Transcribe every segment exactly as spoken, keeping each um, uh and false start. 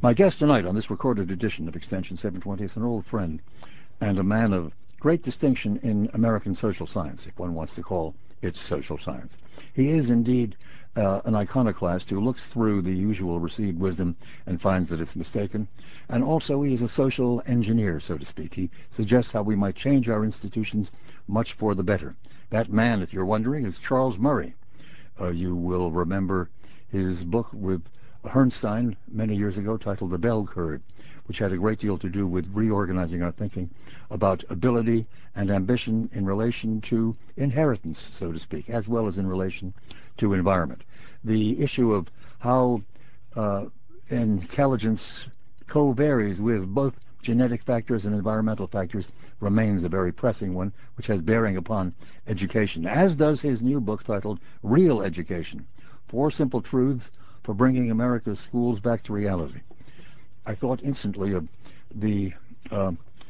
My guest tonight on this recorded edition of Extension seven twenty is an old friend and a man of great distinction in American social science, if one wants to call it social science. He is indeed uh, an iconoclast who looks through the usual received wisdom and finds that it's mistaken. And also he is a social engineer, so to speak. He suggests how we might change our institutions much for the better. That man, if you're wondering, is Charles Murray. Uh, you will remember his book with Herrnstein many years ago titled The Bell Curve, which had a great deal to do with reorganizing our thinking about ability and ambition in relation to inheritance, so to speak, as well as in relation to environment. The issue of how uh, intelligence co-varies with both genetic factors and environmental factors remains a very pressing one, which has bearing upon education, as does his new book titled Real Education, Four Simple Truths for Bringing America's Schools Back to Reality. I thought instantly of the uh,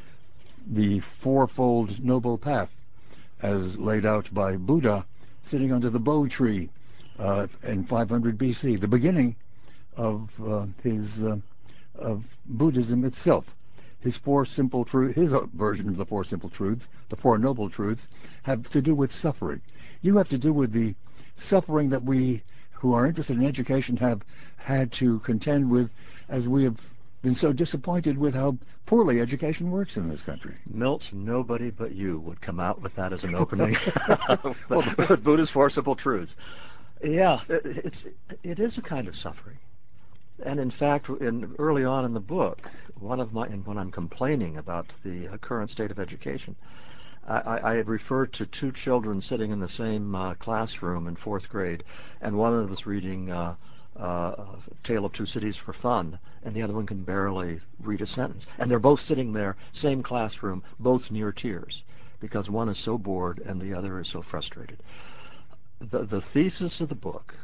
the fourfold noble path as laid out by Buddha sitting under the Bo tree uh, in five hundred B C, the beginning of uh, his uh, of Buddhism itself. His four simple truths, his version of the four simple truths, the four noble truths, have to do with suffering. You have to do with the suffering that we who are interested in education have had to contend with, as we have been so disappointed with how poorly education works in this country. Milt, nobody but you would come out with that as an opening. Well, with Buddha's Four Simple Truths. Yeah, it's it is a kind of suffering. And in fact, in, early on in the book, one of my, and when I'm complaining about the uh, current state of education, I, I had referred to two children sitting in the same uh, classroom in fourth grade, and one of them was reading uh, uh, A Tale of Two Cities for fun, and the other one can barely read a sentence. And they're both sitting there, same classroom, both near tears, because one is so bored and the other is so frustrated. The, the thesis of the book,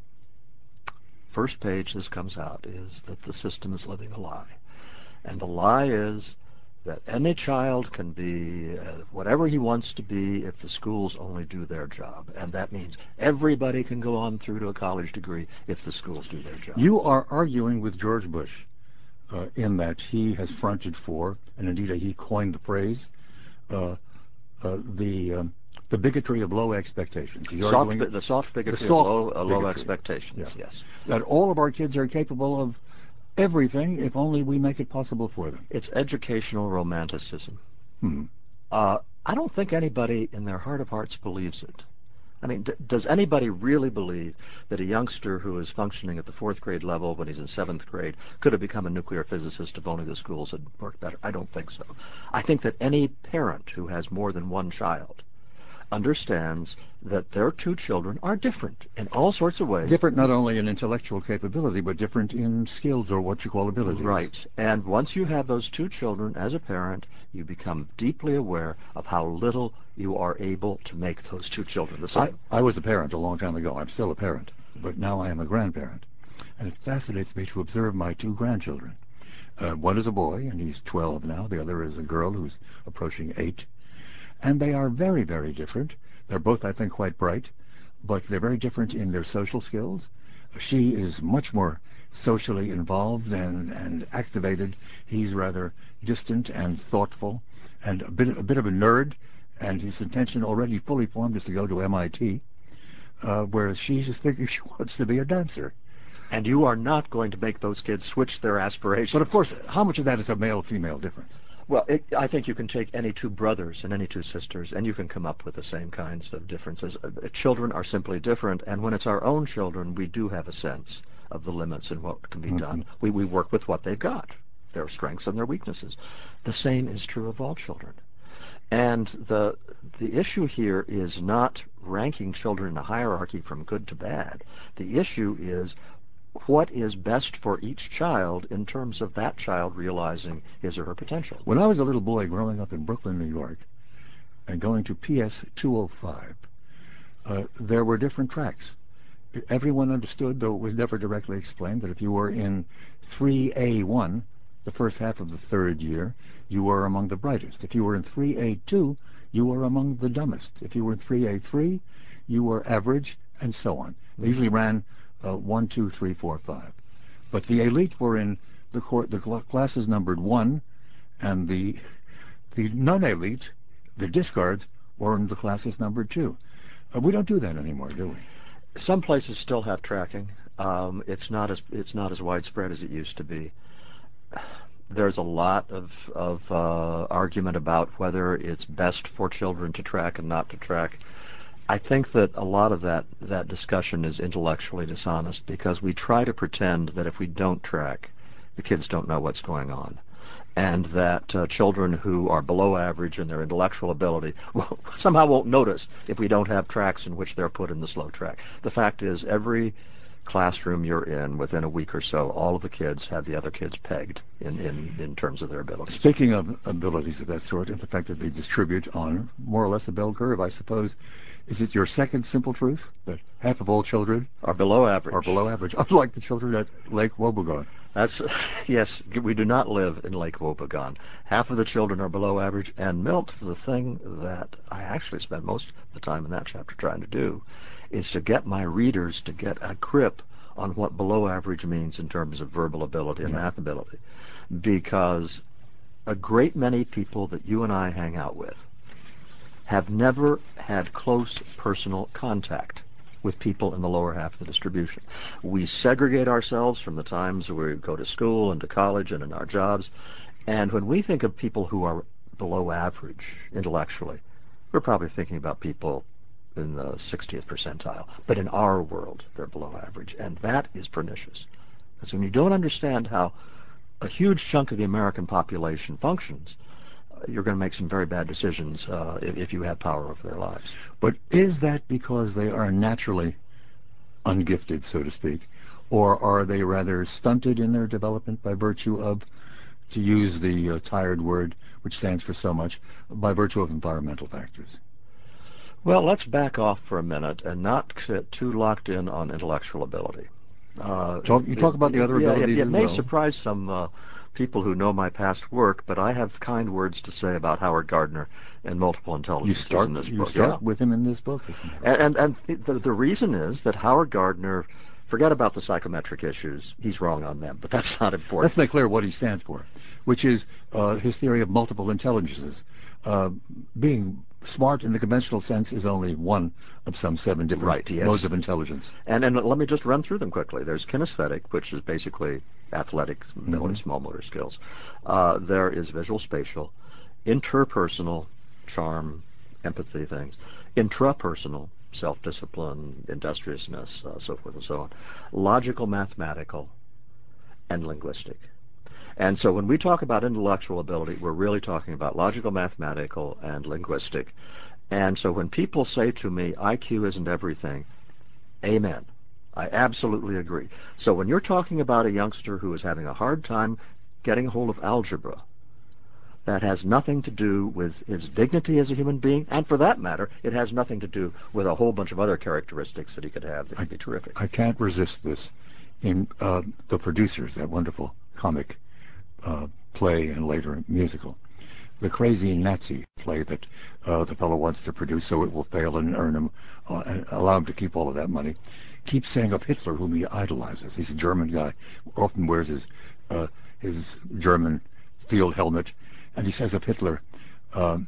first page this comes out, is that the system is living a lie. And the lie is that any child can be uh, whatever he wants to be if the schools only do their job. And that means everybody can go on through to a college degree if the schools do their job. You are arguing with George Bush uh, in that he has fronted for, and indeed he coined the phrase, uh, uh, the um, the bigotry of low expectations. He's soft, arguing the soft bigotry the soft of low, uh, low bigotry. expectations, Yeah. yes. That all of our kids are capable of everything if only we make it possible for them. It's educational romanticism. Hmm. Uh, I don't think anybody in their heart of hearts believes it. I mean, d- does anybody really believe that a youngster who is functioning at the fourth grade level when he's in seventh grade could have become a nuclear physicist if only the schools had worked better? I don't think so. I think that any parent who has more than one child understands that their two children are different in all sorts of ways. Different not only in intellectual capability, but different in skills or what you call abilities. Right. And once you have those two children, as a parent, you become deeply aware of how little you are able to make those two children the same. I, I was a parent a long time ago. I'm still a parent, but now I am a grandparent. And it fascinates me to observe my two grandchildren. Uh, one is a boy, and he's twelve now. The other is a girl who's approaching eight. And they are very, very different. They're both, I think, quite bright, but they're very different in their social skills. She is much more socially involved and, and activated. He's rather distant and thoughtful and a bit, a bit of a nerd, and his intention already fully formed is to go to M I T, uh, whereas she's just thinking she wants to be a dancer. And you are not going to make those kids switch their aspirations. But of course, how much of that is a male-female difference? Well, it, I think you can take any two brothers and any two sisters, and you can come up with the same kinds of differences. Uh, children are simply different, and when it's our own children, we do have a sense of the limits and what can be mm-hmm. done. We, we work with what they've got, their strengths and their weaknesses. The same is true of all children. And the the issue here is not ranking children in a hierarchy from good to bad. The issue is what is best for each child in terms of that child realizing his or her potential. When I was a little boy growing up in Brooklyn, New York, and going to P S two oh five, uh, there were different tracks. Everyone understood, though it was never directly explained, that if you were in three A one, the first half of the third year, you were among the brightest. If you were in three A two, you were among the dumbest. If you were in three A three, you were average, and so on. They usually ran uh, one, two, three, four, five. But the elite were in the, cor- the cl- class is numbered one, and the the non-elite, the discards, were in the classes numbered two. Uh, we don't do that anymore, do we? Some places still have tracking. Um, it's not as it's not as widespread as it used to be. There's a lot of of uh, argument about whether it's best for children to track and not to track. I think that a lot of that that discussion is intellectually dishonest because we try to pretend that if we don't track, the kids don't know what's going on, and that uh, children who are below average in their intellectual ability will, somehow won't notice if we don't have tracks in which they're put in the slow track. The fact is, every classroom you're in, within a week or so, all of the kids have the other kids pegged in, in, in terms of their abilities. Speaking of abilities of that sort and the fact that they distribute on more or less a bell curve, I suppose, is it your second simple truth that half of all children are below average? Are below average, unlike the children at Lake Wobegon. That's yes. We do not live in Lake Wobegon. Half of the children are below average, and Milt, the thing that I actually spend most of the time in that chapter trying to do, is to get my readers to get a grip on what below average means in terms of verbal ability and yeah. math ability, because a great many people that you and I hang out with have never had close personal contact with people in the lower half of the distribution. We segregate ourselves from the times where we go to school and to college and in our jobs. And when we think of people who are below average intellectually, we're probably thinking about people in the sixtieth percentile. But in our world, they're below average. And that is pernicious. Because when you don't understand how a huge chunk of the American population functions, you're going to make some very bad decisions uh, if, if you have power over their lives. But is that because they are naturally ungifted, so to speak, or are they rather stunted in their development by virtue of, to use the uh, tired word, which stands for so much, by virtue of environmental factors? Well, let's back off for a minute and not get too locked in on intellectual ability. Uh, talk, you talk it, about the other yeah, abilities it, it as may well. surprise some uh, people who know my past work, but I have kind words to say about Howard Gardner and multiple intelligences you start, in this you book. start yeah. with him in this book. And, and, and the, the reason is that Howard Gardner, forget about the psychometric issues, he's wrong on them, but that's not important. Let's make clear what he stands for, which is uh, his theory of multiple intelligences. Uh, being smart in the conventional sense is only one of some seven different right, yes. modes of intelligence. And, and let me just run through them quickly. There's kinesthetic, which is basically athletic ability, Mm-hmm. small motor skills. Uh, there is visual spatial, interpersonal, charm, empathy things, intrapersonal, self-discipline, industriousness, uh, so forth and so on, logical, mathematical, and linguistic. And so when we talk about intellectual ability, we're really talking about logical, mathematical, and linguistic. And so when people say to me, I Q isn't everything, amen. I absolutely agree. So when you're talking about a youngster who is having a hard time getting a hold of algebra, that has nothing to do with his dignity as a human being, and for that matter, it has nothing to do with a whole bunch of other characteristics that he could have that could be terrific. I can't resist this. In uh, The Producers, that wonderful comic uh, play and later musical, the crazy Nazi play that uh, the fellow wants to produce so it will fail and earn him, uh, and allow him to keep all of that money, keeps saying of Hitler, whom he idolizes. He's a German guy, often wears his uh, his German field helmet, and he says of Hitler, um,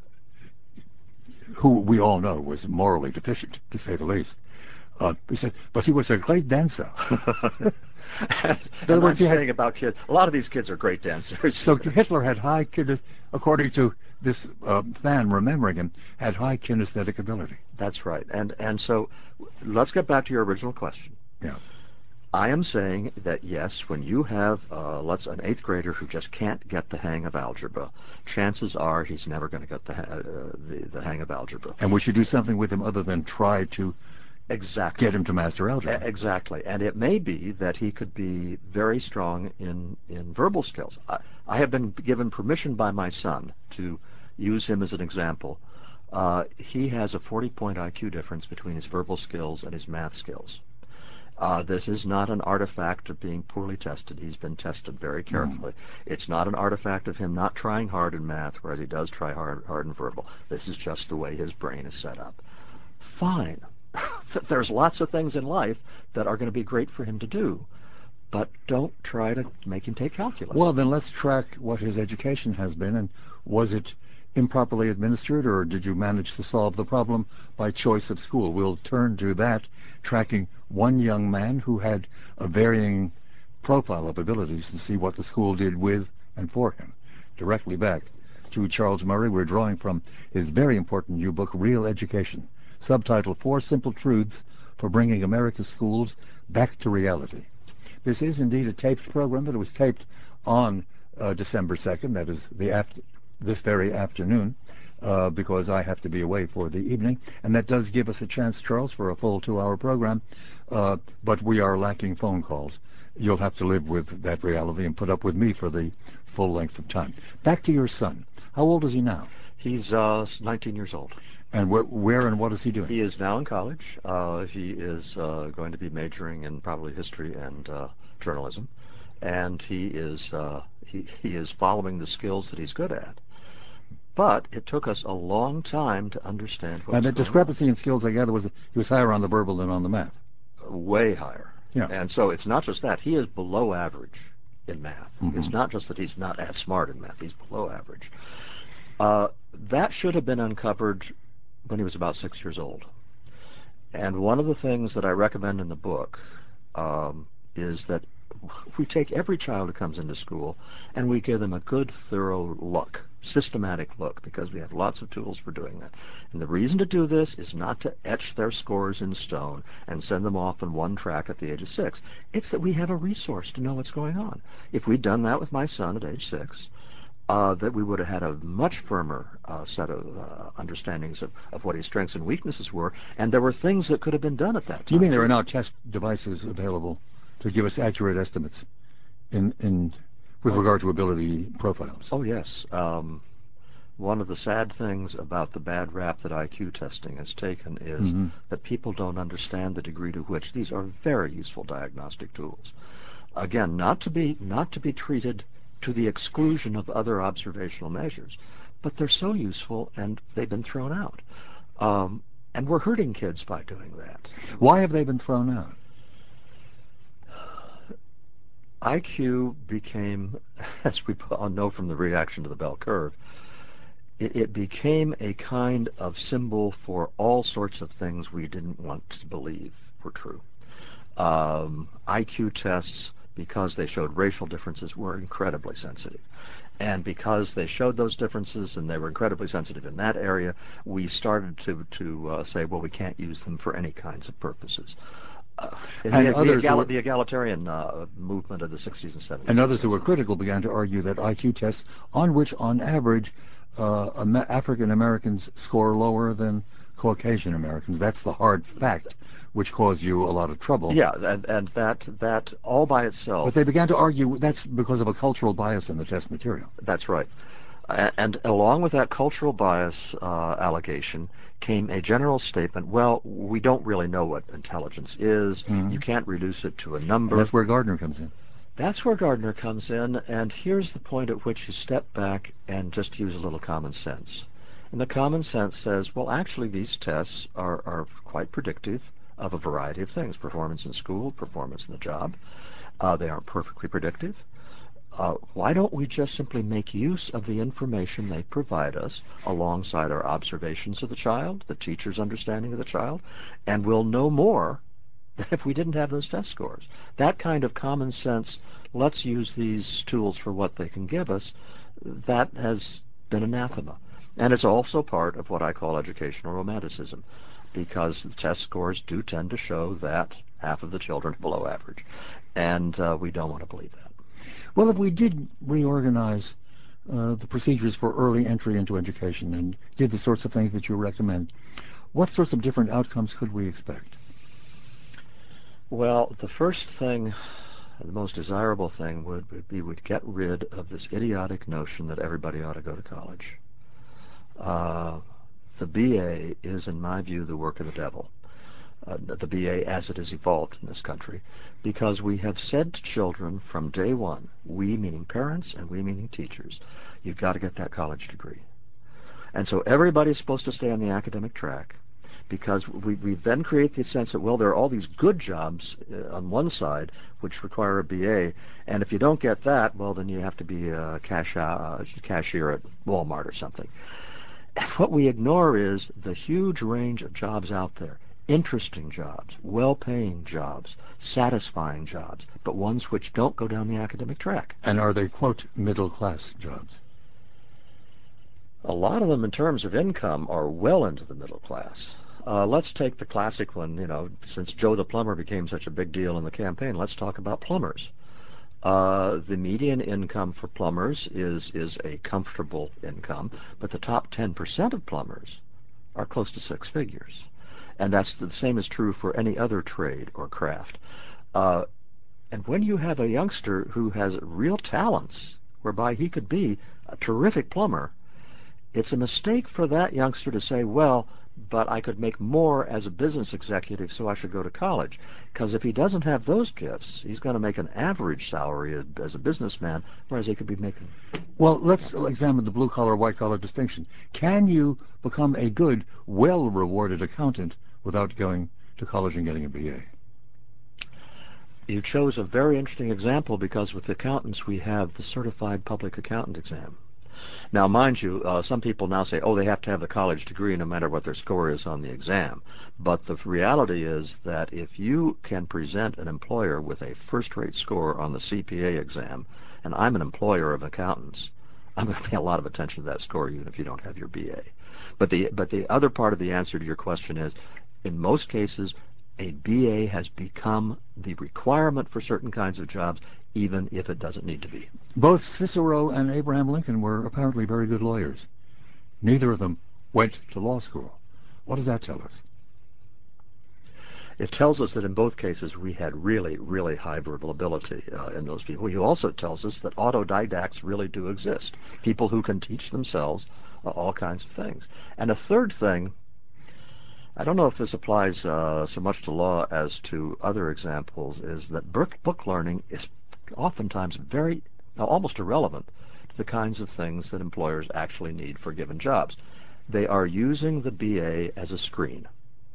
who we all know was morally deficient, to say the least. Uh, he said, but he was a great dancer. and and I'm saying had, about kids, a lot of these kids are great dancers. So Hitler had high, kines, according to this uh, fan remembering him, had high kinesthetic ability. That's right. And and so let's get back to your original question. Yeah. I am saying that yes, when you have uh, let's an eighth grader who just can't get the hang of algebra, chances are he's never going to get the, uh, the the hang of algebra. And we should do something with him other than try to exactly get him to master algebra. Exactly. And it may be that he could be very strong in, in verbal skills. I, I have been given permission by my son to use him as an example. Uh, he has a forty-point I Q difference between his verbal skills and his math skills. Uh, this is not an artifact of being poorly tested. He's been tested very carefully. Mm. It's not an artifact of him not trying hard in math, whereas he does try hard, hard in verbal. This is just the way his brain is set up. Fine. There's lots of things in life that are going to be great for him to do. but don't try to make him take calculus. Well, then let's track what his education has been, and was it improperly administered, or did you manage to solve the problem by choice of school? We'll turn to that, tracking one young man who had a varying profile of abilities, and see what the school did with and for him. Directly back to Charles Murray, we're drawing from his very important new book, Real Education, subtitled Four Simple Truths for Bringing America's Schools Back to Reality. This is indeed a taped program, but it was taped on uh, December second, that is the after, this very afternoon, uh, because I have to be away for the evening. And that does give us a chance, Charles, for a full two-hour program, uh, but we are lacking phone calls. You'll have to live with that reality and put up with me for the full length of time. Back to your son. How old is he now? He's uh, nineteen years old. And wh- where and what is he doing? He is now in college. Uh, he is uh, going to be majoring in probably history and uh, journalism, and he is uh, he he is following the skills that he's good at. But it took us a long time to understand what Now, was that going discrepancy in skills, I gather, was he was higher on the verbal than on the math. on. Way higher. Yeah. And so it's not just that. He is below average in math. Mm-hmm. It's not just that he's not as smart in math. He's below average. Uh, that should have been uncovered when he was about six years old. And one of the things that I recommend in the book um, is that we take every child who comes into school and we give them a good, thorough look, systematic look, because we have lots of tools for doing that. And the reason to do this is not to etch their scores in stone and send them off on one track at the age of six. It's that we have a resource to know what's going on. If we'd done that with my son at age six, Uh, that we would have had a much firmer uh, set of uh, understandings of, of what his strengths and weaknesses were, and there were things that could have been done at that time. You mean there are too. now test devices available to give us accurate estimates in, in with Oh. regard to ability profiles? Oh, yes. Um, one of the sad things about the bad rap that I Q testing has taken is Mm-hmm. that people don't understand the degree to which these are very useful diagnostic tools. Again, not to be not to be treated to the exclusion of other observational measures, but they're so useful and they've been thrown out. Um, and we're hurting kids by doing that. Why have they been thrown out? I Q became, as we all know from the reaction to the bell curve, it, it became a kind of symbol for all sorts of things we didn't want to believe were true. Um, I Q tests, because they showed racial differences, were incredibly sensitive. And because they showed those differences and they were incredibly sensitive in that area, we started to, to uh, say, well, we can't use them for any kinds of purposes. Uh, And the, the, others who egal- were- the egalitarian uh, movement of the sixties and seventies. And others who were critical began to argue that I Q tests, on which, on average, uh, Am- African Americans score lower than Caucasian Americans. That's the hard fact, which caused you a lot of trouble. Yeah, and, and that that all by itself. But they began to argue that's because of a cultural bias in the test material. That's right. A- And along with that cultural bias uh, allegation came a general statement, well, we don't really know what intelligence is. Mhm. You can't reduce it to a And number. that's where Gardner comes in. That's where Gardner comes in, and here's the point at which you step back and just use a little common sense. And the common sense says, well, actually, these tests are, are quite predictive of a variety of things: performance in school, performance in the job. Uh, they aren't perfectly predictive. Uh, why don't we just simply make use of the information they provide us alongside our observations of the child, the teacher's understanding of the child, and we'll know more than if we didn't have those test scores. That kind of common sense, let's use these tools for what they can give us, that has been anathema. And it's also part of what I call educational romanticism, because the test scores do tend to show that half of the children are below average. And uh, we don't want to believe that. Well, if we did reorganize uh, the procedures for early entry into education and did the sorts of things that you recommend, what sorts of different outcomes could we expect? Well, the first thing, the most desirable thing would, would be we'd get rid of this idiotic notion that everybody ought to go to college. Uh, the B A is, in my view, the work of the devil. Uh, the B A as it has evolved in this country, because we have said to children from day one, we meaning parents and we meaning teachers, you've got to get that college degree. And so everybody's supposed to stay on the academic track. because we, we then create the sense that, well, there are all these good jobs uh, on one side which require a B A, and if you don't get that, well, then you have to be a cash, uh, cashier at Walmart or something. What we ignore is the huge range of jobs out there. Interesting jobs, well-paying jobs, satisfying jobs, but ones which don't go down the academic track. And are they, quote, middle-class jobs? A lot of them, in terms of income, are well into the middle class. Uh, let's take the classic one, you know, since Joe the plumber became such a big deal in the campaign, let's talk about plumbers. Uh, the median income for plumbers is, is a comfortable income, but the top ten percent of plumbers are close to six figures. And that's the same is true for any other trade or craft. Uh, and when you have a youngster who has real talents, whereby he could be a terrific plumber, it's a mistake for that youngster to say, well, but I could make more as a business executive, so I should go to college. Because if he doesn't have those gifts, he's going to make an average salary as a businessman, whereas he could be making... Well, let's examine the blue-collar, white-collar distinction. Can you become a good, well-rewarded accountant without going to college and getting a B A? You chose a very interesting example because with accountants we have the Certified Public Accountant exam. Now, mind you, uh, some people now say, oh, they have to have the college degree no matter what their score is on the exam. But the reality is that if you can present an employer with a first-rate score on the C P A exam, and I'm an employer of accountants, I'm going to pay a lot of attention to that score even if you don't have your B A. But the, but the other part of the answer to your question is, in most cases, a B A has become the requirement for certain kinds of jobs, even if it doesn't need to be. Both Cicero and Abraham Lincoln were apparently very good lawyers. Neither of them went to law school. What does that tell us? It tells us that in both cases we had really, really high verbal ability uh, in those people. It also tells us that autodidacts really do exist, people who can teach themselves uh, all kinds of things. And a third thing, I don't know if this applies uh, so much to law as to other examples, is that book, book learning is oftentimes very, almost irrelevant to the kinds of things that employers actually need for given jobs. They are using the B A as a screen.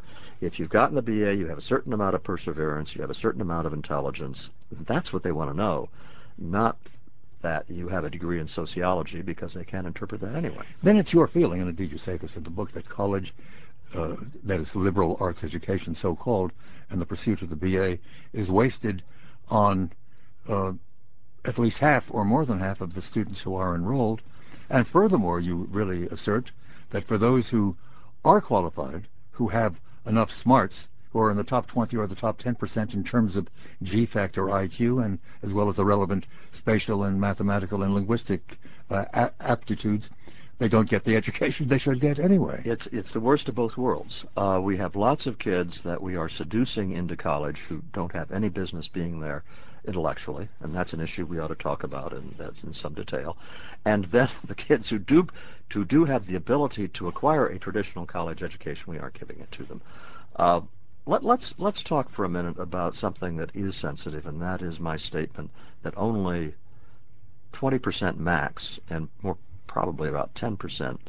If you've gotten the B A, you have a certain amount of perseverance, you have a certain amount of intelligence. That's what they want to know, not that you have a degree in sociology, because they can't interpret that anyway. Then it's your feeling, and indeed you say this in the book, that college, uh, that is liberal arts education so-called, and the pursuit of the B A is wasted on uh, at least half or more than half of the students who are enrolled. And furthermore, you really assert that for those who are qualified, who have enough smarts, who are in the top twenty or the top ten percent in terms of G factor I Q, and as well as the relevant spatial and mathematical and linguistic uh, a- aptitudes, they don't get the education they should get anyway. It's it's the worst of both worlds. Uh, we have lots of kids that we are seducing into college who don't have any business being there intellectually, and that's an issue we ought to talk about in, that's in some detail. And then the kids who do, who do have the ability to acquire a traditional college education, we aren't giving it to them. Uh, let, let's, let's talk for a minute about something that is sensitive, and that is my statement that only twenty percent max, and more probably about ten percent,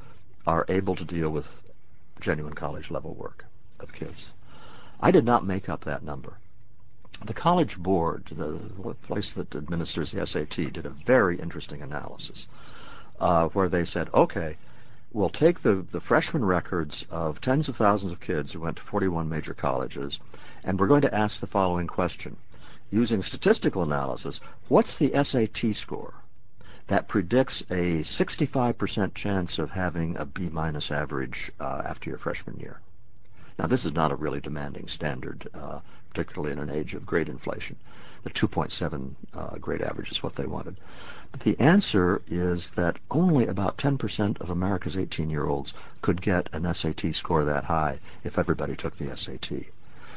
are able to deal with genuine college level work of kids. I did not make up that number. The College Board, the place that administers the S A T, did a very interesting analysis uh, where they said, okay, we'll take the, the freshman records of tens of thousands of kids who went to forty-one major colleges, and we're going to ask the following question. Using statistical analysis, what's the S A T score that predicts a sixty-five percent chance of having a B-minus average uh, after your freshman year? Now, this is not a really demanding standard, uh, particularly in an age of great inflation. The two point seven uh, grade average is what they wanted. But the answer is that only about ten percent of America's eighteen-year-olds could get an S A T score that high if everybody took the S A T.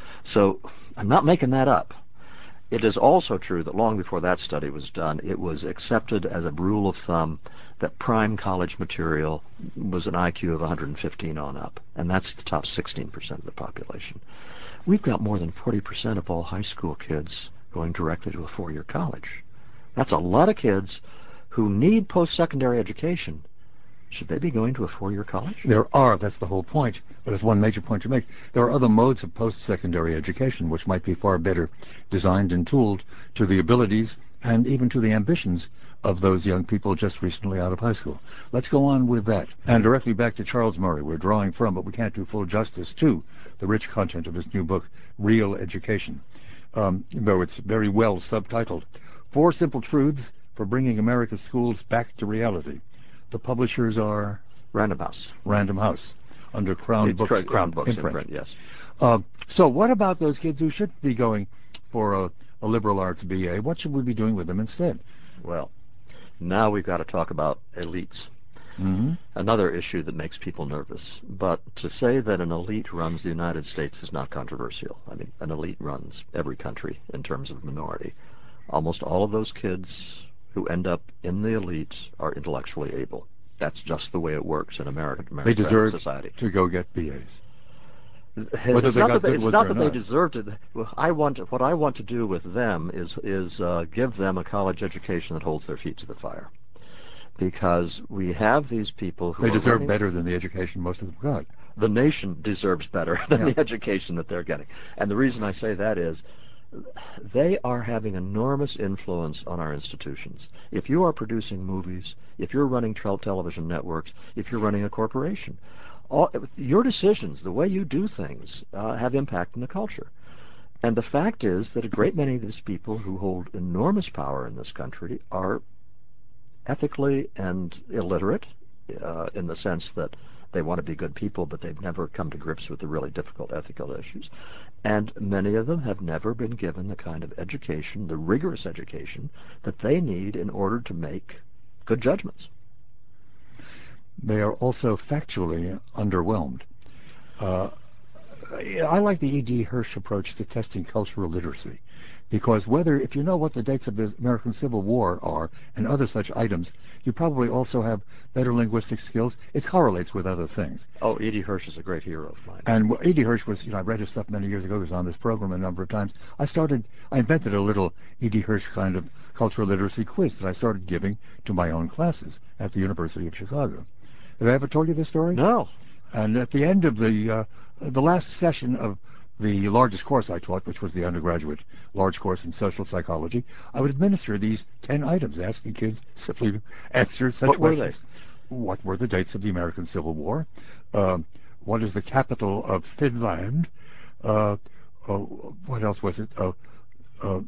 So I'm not making that up. It is also true that long before that study was done, it was accepted as a rule of thumb that prime college material was an I Q of one hundred fifteen on up, and that's the top sixteen percent of the population. We've got more than forty percent of all high school kids going directly to a four-year college. That's a lot of kids who need post-secondary education, should they be going to a four-year college? There are, that's the whole point, but it's one major point to make. There are other modes of post-secondary education which might be far better designed and tooled to the abilities and even to the ambitions of those young people just recently out of high school. Let's go on with that. And directly back to Charles Murray, we're drawing from, but we can't do full justice to, the rich content of his new book, Real Education, um, though it's very well subtitled, Four Simple Truths for Bringing America's Schools Back to Reality. The publishers are? Random House. Random House, under Crown it's Books. Crown in, Books imprint. imprint, yes. Uh, so what about those kids who should be going for a, a liberal arts B A? What should we be doing with them instead? Well, now we've got to talk about elites. Mm-hmm. Another issue that makes people nervous. But to say that an elite runs the United States is not controversial. I mean, an elite runs every country in terms of minority. Almost all of those kids who end up in the elite are intellectually able. That's just the way it works in American, American They deserve society. to go get B As. Whether they not got that they, good it's ones not or that they not. deserve to. Well, I want what I want to do with them is is uh, give them a college education that holds their feet to the fire, because we have these people who They are deserve running, better than the education most of them got. the nation deserves better than Yeah. the education that they're getting. And the reason I say that is they are having enormous influence on our institutions. If you are producing movies, if you're running television networks, if you're running a corporation, all, your decisions, the way you do things, uh, have impact on the culture. And the fact is that a great many of these people who hold enormous power in this country are ethically and illiterate, uh, in the sense that they want to be good people, but they've never come to grips with the really difficult ethical issues. And many of them have never been given the kind of education, the rigorous education, that they need in order to make good judgments. They are also factually underwhelmed. Uh, I like the E D. Hirsch approach to testing cultural literacy, because whether, if you know what the dates of the American Civil War are and other such items, you probably also have better linguistic skills. It correlates with other things. Oh, E D. Hirsch is a great hero of mine. And E D. Hirsch was, you know, I read his stuff many years ago. He was on this program a number of times. I started, I invented a little E D. Hirsch kind of cultural literacy quiz that I started giving to my own classes at the University of Chicago. Have I ever told you this story? No. And at the end of the uh, the last session of the largest course I taught, which was the undergraduate large course in social psychology, I would administer these ten items, asking kids simply to answer such What were questions. What were the dates of the American Civil War? Uh, what is the capital of Finland? Uh, uh, what else was it? Uh, uh,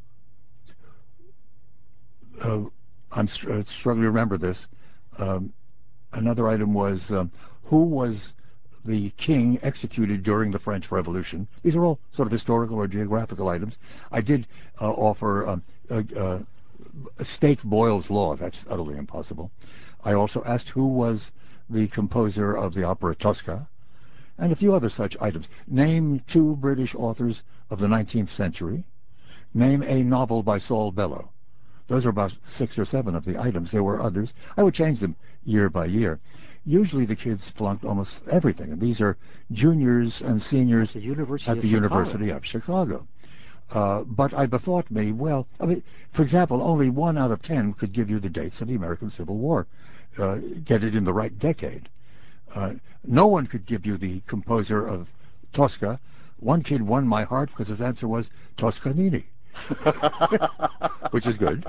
uh, I'm str- struggling to remember this. Um, another item was um, who was the king executed during the French Revolution. These are all sort of historical or geographical items. I did uh, offer um, uh, uh, state Boyle's Law. That's utterly impossible. I also asked who was the composer of the opera Tosca, and a few other such items. Name two British authors of the nineteenth century. Name a novel by Saul Bellow. Those are about six or seven of the items. There were others. I would change them year by year. Usually the kids flunked almost everything, and these are juniors and seniors at the University at of the Chicago. University of Chicago. Uh, but I bethought me, well, I mean, for example, only one out of ten could give you the dates of the American Civil War, uh, get it in the right decade. Uh, no one could give you the composer of Tosca. One kid won my heart because his answer was Toscanini, which is good.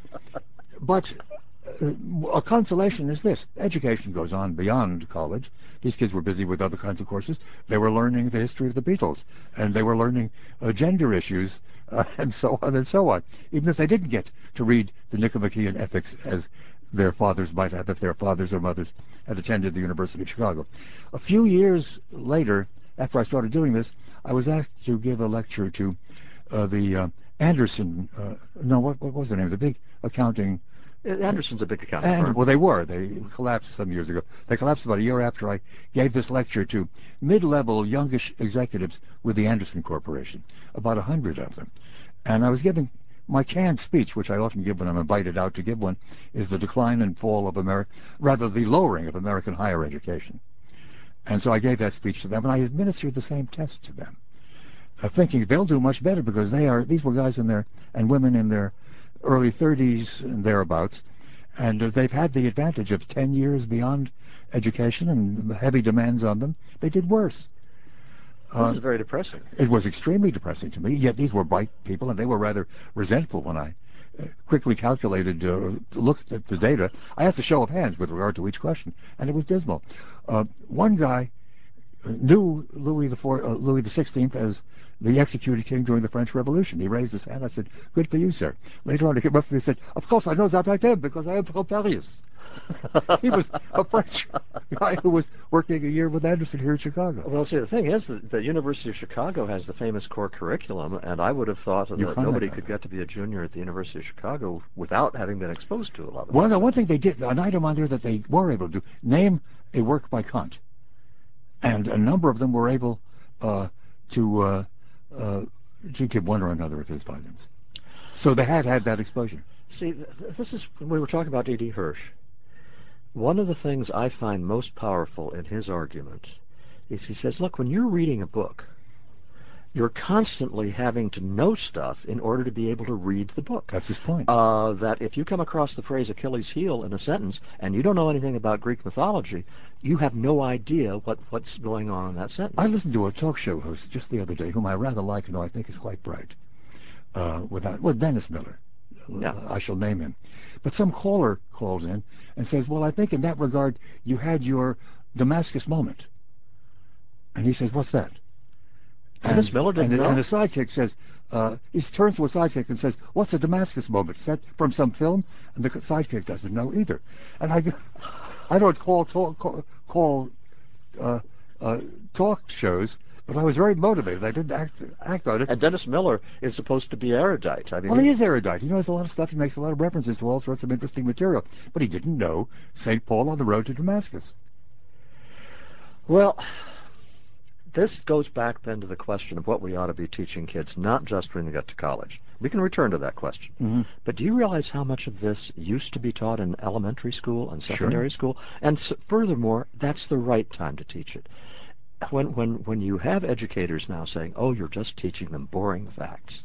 But uh, a consolation is this. Education goes on beyond college. These kids were busy with other kinds of courses. They were learning the history of the Beatles, and they were learning uh, gender issues, uh, and so on and so on, even if they didn't get to read the Nicomachean Ethics as their fathers might have if their fathers or mothers had attended the University of Chicago. A few years later, after I started doing this, I was asked to give a lecture to uh, the uh, Anderson, uh, no, what, what was the name? The big accounting. Anderson's a big accounting And, firm. well, they were. They collapsed some years ago. They collapsed about a year after I gave this lecture to mid-level youngish executives with the Anderson Corporation, about a hundred of them. And I was giving my canned speech, which I often give when I'm invited out to give one, is the decline and fall of America, rather the lowering of American higher education. And so I gave that speech to them, and I administered the same test to them, uh, thinking they'll do much better because they are, these were guys in their, and women in their early thirties and thereabouts, And uh, they've had the advantage of ten years beyond education and heavy demands on them. They did worse. This Uh, is very depressing. It was extremely depressing to me, yet these were bright people, and they were rather resentful when I uh, quickly calculated, uh, looked at the data. I asked a show of hands with regard to each question, and it was dismal. Uh, one guy knew Louis the Four, uh, Louis the Sixteenth as the executed king during the French Revolution. He raised his hand. I said, "Good for you, sir." Later on, he came up to me and said, "Of course I know that I did because I am from Paris." He was a French guy who was working a year with Anderson here in Chicago. Well, see, the thing is that the University of Chicago has the famous core curriculum, and I would have thought You that nobody could get to be a junior at the University of Chicago without having been exposed to a lot of Well, that the stuff. one thing they did, an item on there that they were able to do, name a work by Kant. And a number of them were able uh, to uh, uh, to give one or another of his volumes. So they had had that exposure. See, th- this is when we were talking about E D. Hirsch. One of the things I find most powerful in his argument is he says, look, when you're reading a book, you're constantly having to know stuff in order to be able to read the book. That's his point. Uh, that if you come across the phrase Achilles' heel in a sentence and you don't know anything about Greek mythology, you have no idea what, what's going on in that sentence. I listened to a talk show host just the other day, whom I rather like and who I think is quite bright, uh, without, well, Dennis Miller. Yeah. I shall name him. But some caller calls in and says, well, I think in that regard you had your Damascus moment. And he says, what's that? Dennis And, Miller didn't and, know? and the sidekick says, uh, he turns to a sidekick and says, what's a Damascus moment? Is that from some film? And the sidekick doesn't know either. And I, I don't call talk, call, call uh, uh, talk shows, but I was very motivated. I didn't act, act on it. And Dennis Miller is supposed to be erudite. I mean, Well, he is erudite. He knows a lot of stuff. He makes a lot of references to all sorts of interesting material. But he didn't know Saint Paul on the road to Damascus. Well, this goes back then to the question of what we ought to be teaching kids, not just when they get to college. We can return to that question. Mm-hmm. But do you realize how much of this used to be taught in elementary school and secondary Sure. school? And s- furthermore, that's the right time to teach it. When, when, when you have educators now saying, oh, you're just teaching them boring facts,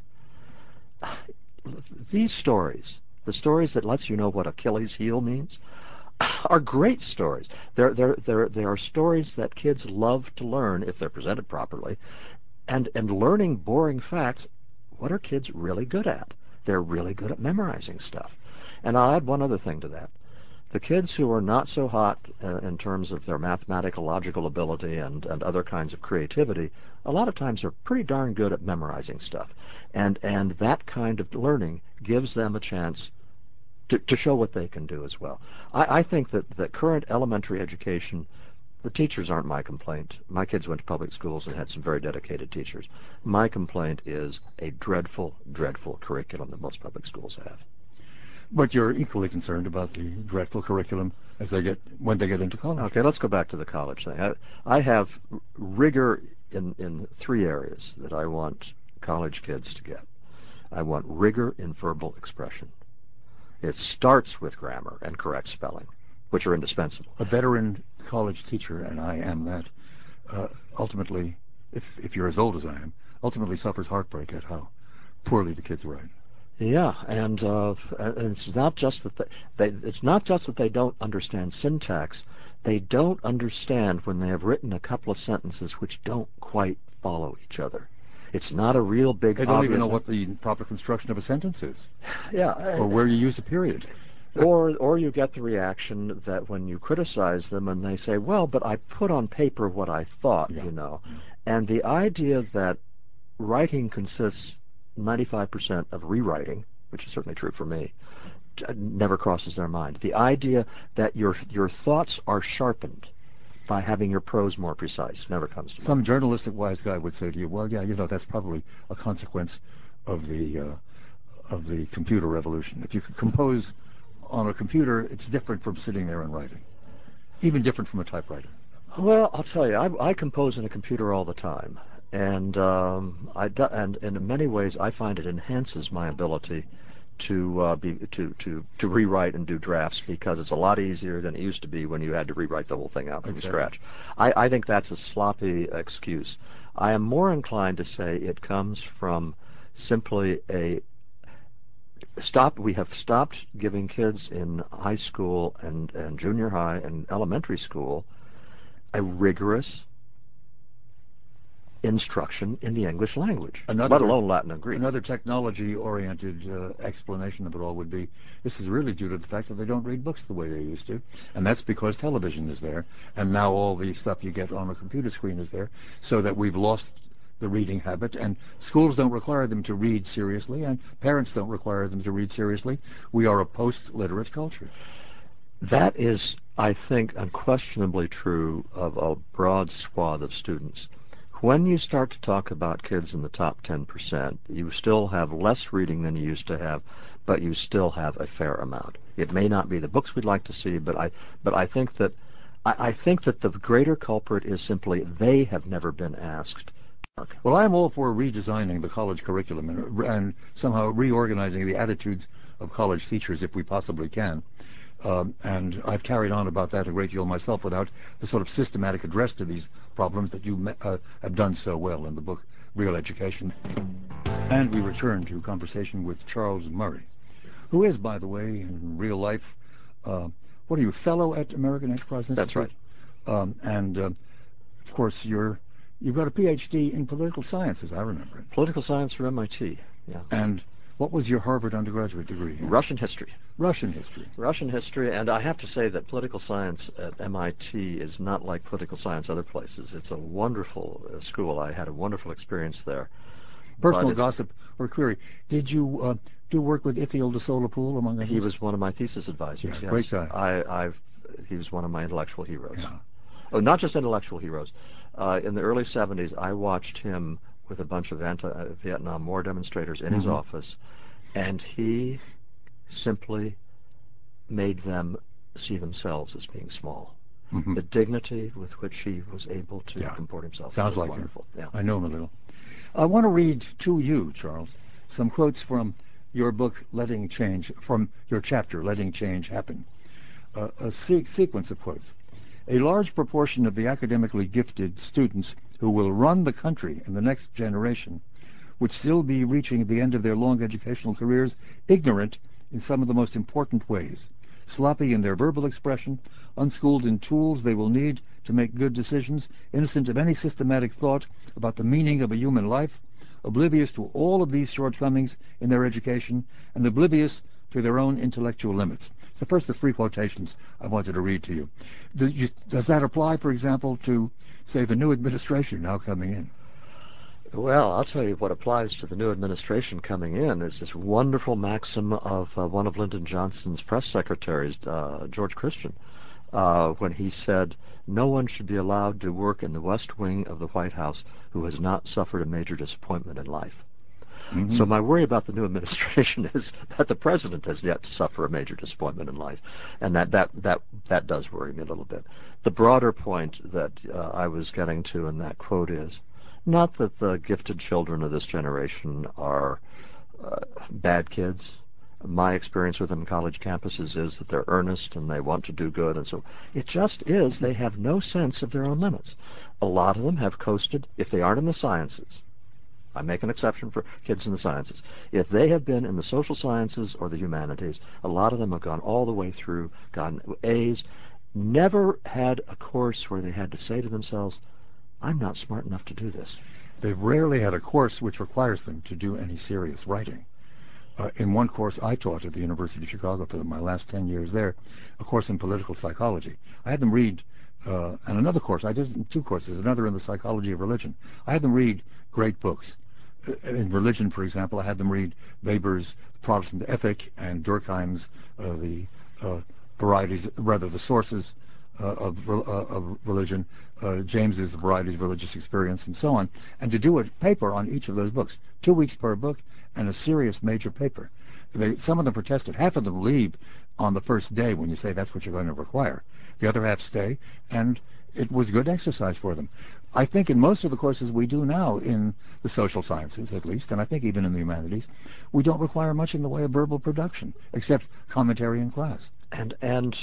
these stories, the stories that lets you know what Achilles' heel means, are great stories. They're, they're, they're, they are stories that kids love to learn if they're presented properly. And, and learning boring facts, what are kids really good at? They're really good at memorizing stuff. And I'll add one other thing to that. The kids who are not so hot uh, in terms of their mathematical, logical ability and, and other kinds of creativity, a lot of times are pretty darn good at memorizing stuff. And, and that kind of learning gives them a chance to, to show what they can do as well. I, I think that the current elementary education, the teachers aren't my complaint. My kids went to public schools and had some very dedicated teachers. My complaint is a dreadful, dreadful curriculum that most public schools have. But you're equally concerned about the dreadful curriculum as they get when they get into college. Okay, let's go back to the college thing. I, I have rigor in, in three areas that I want college kids to get. I want rigor in verbal expression. It starts with grammar and correct spelling, which are indispensable. A veteran college teacher, and I am that, uh, ultimately, if if you're as old as I am, ultimately suffers heartbreak at how poorly the kids write. Yeah, and, uh, and it's not just that they, they, it's not just that they don't understand syntax. They don't understand when they have written a couple of sentences which don't quite follow each other. It's not a real big They don't obvious even know what the proper construction of a sentence is, yeah, or where you use a period. or or you get the reaction that when you criticize them and they say, "Well, but I put on paper what I thought," Yeah, you know, yeah. and the idea that writing consists ninety-five percent of rewriting, which is certainly true for me, never crosses their mind. The idea that your your thoughts are sharpened by having your prose more precise never comes to mind. Some journalistic wise guy would say to you, "Well, yeah, you know, that's probably a consequence of the uh, of the computer revolution. If you could compose on a computer, it's different from sitting there and writing, even different from a typewriter." Well, I'll tell you, I, I compose in a computer all the time, and um, I do, and, and in many ways, I find it enhances my ability to uh, be to, to to rewrite and do drafts because it's a lot easier than it used to be when you had to rewrite the whole thing out from Exactly. scratch. I, I think that's a sloppy excuse. I am more inclined to say it comes from simply a Stop. We have stopped giving kids in high school and, and junior high and elementary school a rigorous instruction in the English language, Another, let alone Latin and Greek. Another technology-oriented uh, explanation of it all would be, this is really due to the fact that they don't read books the way they used to, and that's because television is there, and now all the stuff you get on a computer screen is there, so that we've lost the reading habit, and schools don't require them to read seriously, and parents don't require them to read seriously. We are a post-literate culture. That is, I think, unquestionably true of a broad swath of students. When you start to talk about kids in the top ten percent, you still have less reading than you used to have, but you still have a fair amount. It may not be the books we'd like to see, but I, but I think that, I, I think that the greater culprit is simply they have never been asked. Well, I'm all for redesigning the college curriculum and, and somehow reorganizing the attitudes of college teachers if we possibly can. Um, and I've carried on about that a great deal myself without the sort of systematic address to these problems that you uh, have done so well in the book Real Education. And we return to conversation with Charles Murray, who is, by the way, in real life, uh, what are you, fellow at American Enterprise Institute? That's right. Um, and, uh, of course, you're, you've got a P H D in political science, as I remember it. Political science from M I T, yeah. And what was your Harvard undergraduate degree in? Russian history. Russian history. Russian history, and I have to say that political science at M I T is not like political science other places. It's a wonderful uh, school. I had a wonderful experience there. Personal gossip or query. Did you uh, do work with Ithiel de Solapool, among others? He was one of my thesis advisors, yeah, yes. Great guy. I, I've, he was one of my intellectual heroes. Yeah. Oh, not just intellectual heroes. Uh, in the early seventies, I watched him with a bunch of anti-Vietnam War demonstrators in mm-hmm. his office, and he simply made them see themselves as being small. Mm-hmm. The dignity with which he was able to yeah. comport himself Sounds was like wonderful. Him. Yeah. I know him a little. I want to read to you, Charles, some quotes from your book, Letting Change, from your chapter, Letting Change Happen. Uh, a se- sequence of quotes. A large proportion of the academically gifted students who will run the country in the next generation would still be reaching the end of their long educational careers ignorant in some of the most important ways, sloppy in their verbal expression, unschooled in tools they will need to make good decisions, innocent of any systematic thought about the meaning of a human life, oblivious to all of these shortcomings in their education, and oblivious to their own intellectual limits. It's the first of three quotations I wanted to read to you. Does, you. does that apply, for example, to, say, the new administration now coming in? Well, I'll tell you what applies to the new administration coming in is this wonderful maxim of uh, one of Lyndon Johnson's press secretaries, uh, George Christian, uh, when he said, no one should be allowed to work in the West Wing of the White House who has not suffered a major disappointment in life. Mm-hmm. So my worry about the new administration is that the president has yet to suffer a major disappointment in life, and that that that, that does worry me a little bit. The broader point that uh, I was getting to in that quote is, not that the gifted children of this generation are uh, bad kids. My experience with them in college campuses is that they're earnest and they want to do good, and so it just is they have no sense of their own limits. A lot of them have coasted, if they aren't in the sciences. I make an exception for kids in the sciences. If they have been in the social sciences or the humanities, a lot of them have gone all the way through, gotten A's, never had a course where they had to say to themselves, I'm not smart enough to do this. They've rarely had a course which requires them to do any serious writing. Uh, in one course I taught at the University of Chicago for my last ten years there, a course in political psychology. I had them read, uh, and another course, I did two courses, another in the psychology of religion. I had them read great books. Uh, in religion, for example, I had them read Weber's Protestant Ethic and Durkheim's uh, The uh, Varieties, rather the Sources Uh, of, uh, of religion, uh, James's Varieties of Religious Experience, and so on, and to do a paper on each of those books, two weeks per book, and a serious major paper. They, some of them were tested. Half of them leave on the first day when you say that's what you're going to require. The other half stay, and it was good exercise for them. I think in most of the courses we do now in the social sciences, at least, and I think even in the humanities, we don't require much in the way of verbal production, except commentary in class. And and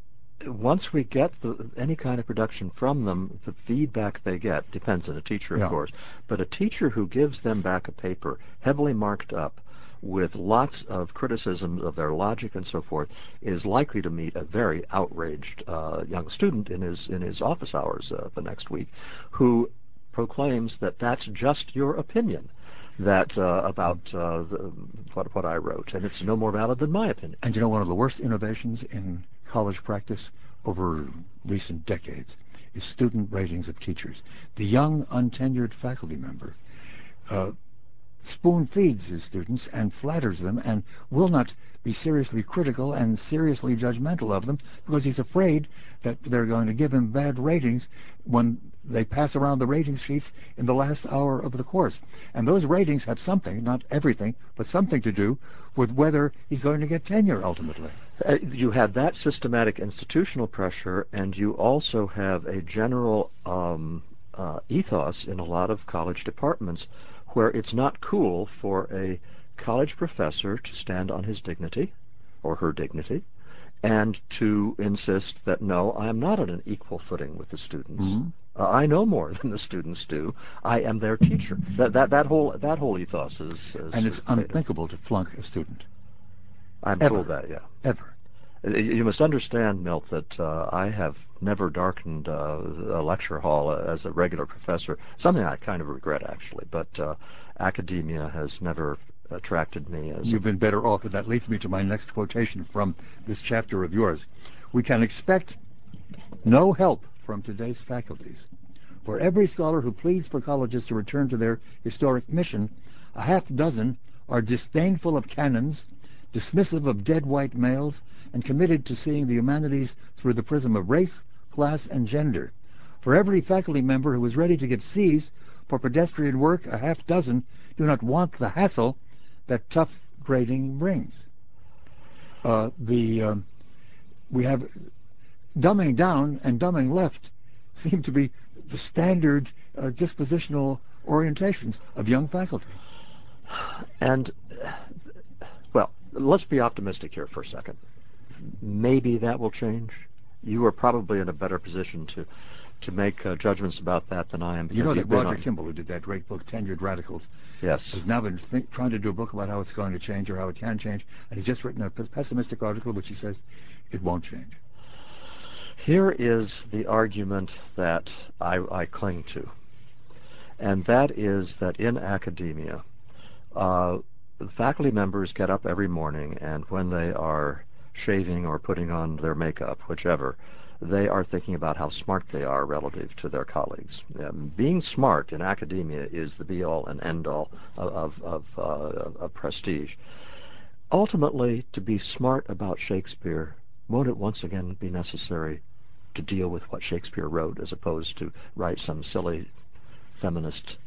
once we get the, any kind of production from them, the feedback they get depends on a teacher, of yeah. course, but a teacher who gives them back a paper heavily marked up with lots of criticism of their logic and so forth, is likely to meet a very outraged uh, young student in his in his office hours uh, the next week, who proclaims that that's just your opinion, that uh, about uh, the, what what I wrote, and it's no more valid than my opinion. And you know, one of the worst innovations in college practice over recent decades is student ratings of teachers. The young, untenured faculty member uh, spoon feeds his students and flatters them and will not be seriously critical and seriously judgmental of them because he's afraid that they're going to give him bad ratings when they pass around the rating sheets in the last hour of the course. And those ratings have something, not everything, but something to do with whether he's going to get tenure ultimately. Uh, you have that systematic institutional pressure, and you also have a general um, uh, ethos in a lot of college departments where it's not cool for a college professor to stand on his dignity or her dignity and to insist that, no, I am not on an equal footing with the students. Mm-hmm. Uh, I know more than the students do. I am their teacher. That that that whole that whole ethos is, is And it's faded. unthinkable to flunk a student. I'm Ever. told that, yeah. Ever. You must understand, Milt, that uh, I have never darkened uh, a lecture hall as a regular professor, something I kind of regret, actually, but uh, academia has never attracted me as You've a... been better off, and that leads me to my next quotation from this chapter of yours. We can expect no help from today's faculties. For every scholar who pleads for colleges to return to their historic mission, a half dozen are disdainful of canons, dismissive of dead white males, and committed to seeing the humanities through the prism of race, class, and gender. For every faculty member who is ready to get seized for pedestrian work, a half dozen do not want the hassle that tough grading brings. Uh, the um, we have dumbing down and dumbing left seem to be the standard uh, dispositional orientations of young faculty. And, well, let's be optimistic here for a second. Maybe that will change. You are probably in a better position to to make uh, judgments about that than I am. You know that you've been Roger on... Kimball, who did that great book, Tenured Radicals, Yes. has now been think, trying to do a book about how it's going to change or how it can change, and he's just written a pessimistic article which he says it won't change. Here is the argument that I, I cling to, and that is that in academia, uh, the faculty members get up every morning, and when they are shaving or putting on their makeup, whichever, they are thinking about how smart they are relative to their colleagues. Um, being smart in academia is the be-all and end-all of, of, of, uh, of prestige. Ultimately, to be smart about Shakespeare, won't it once again be necessary to deal with what Shakespeare wrote as opposed to write some silly feminist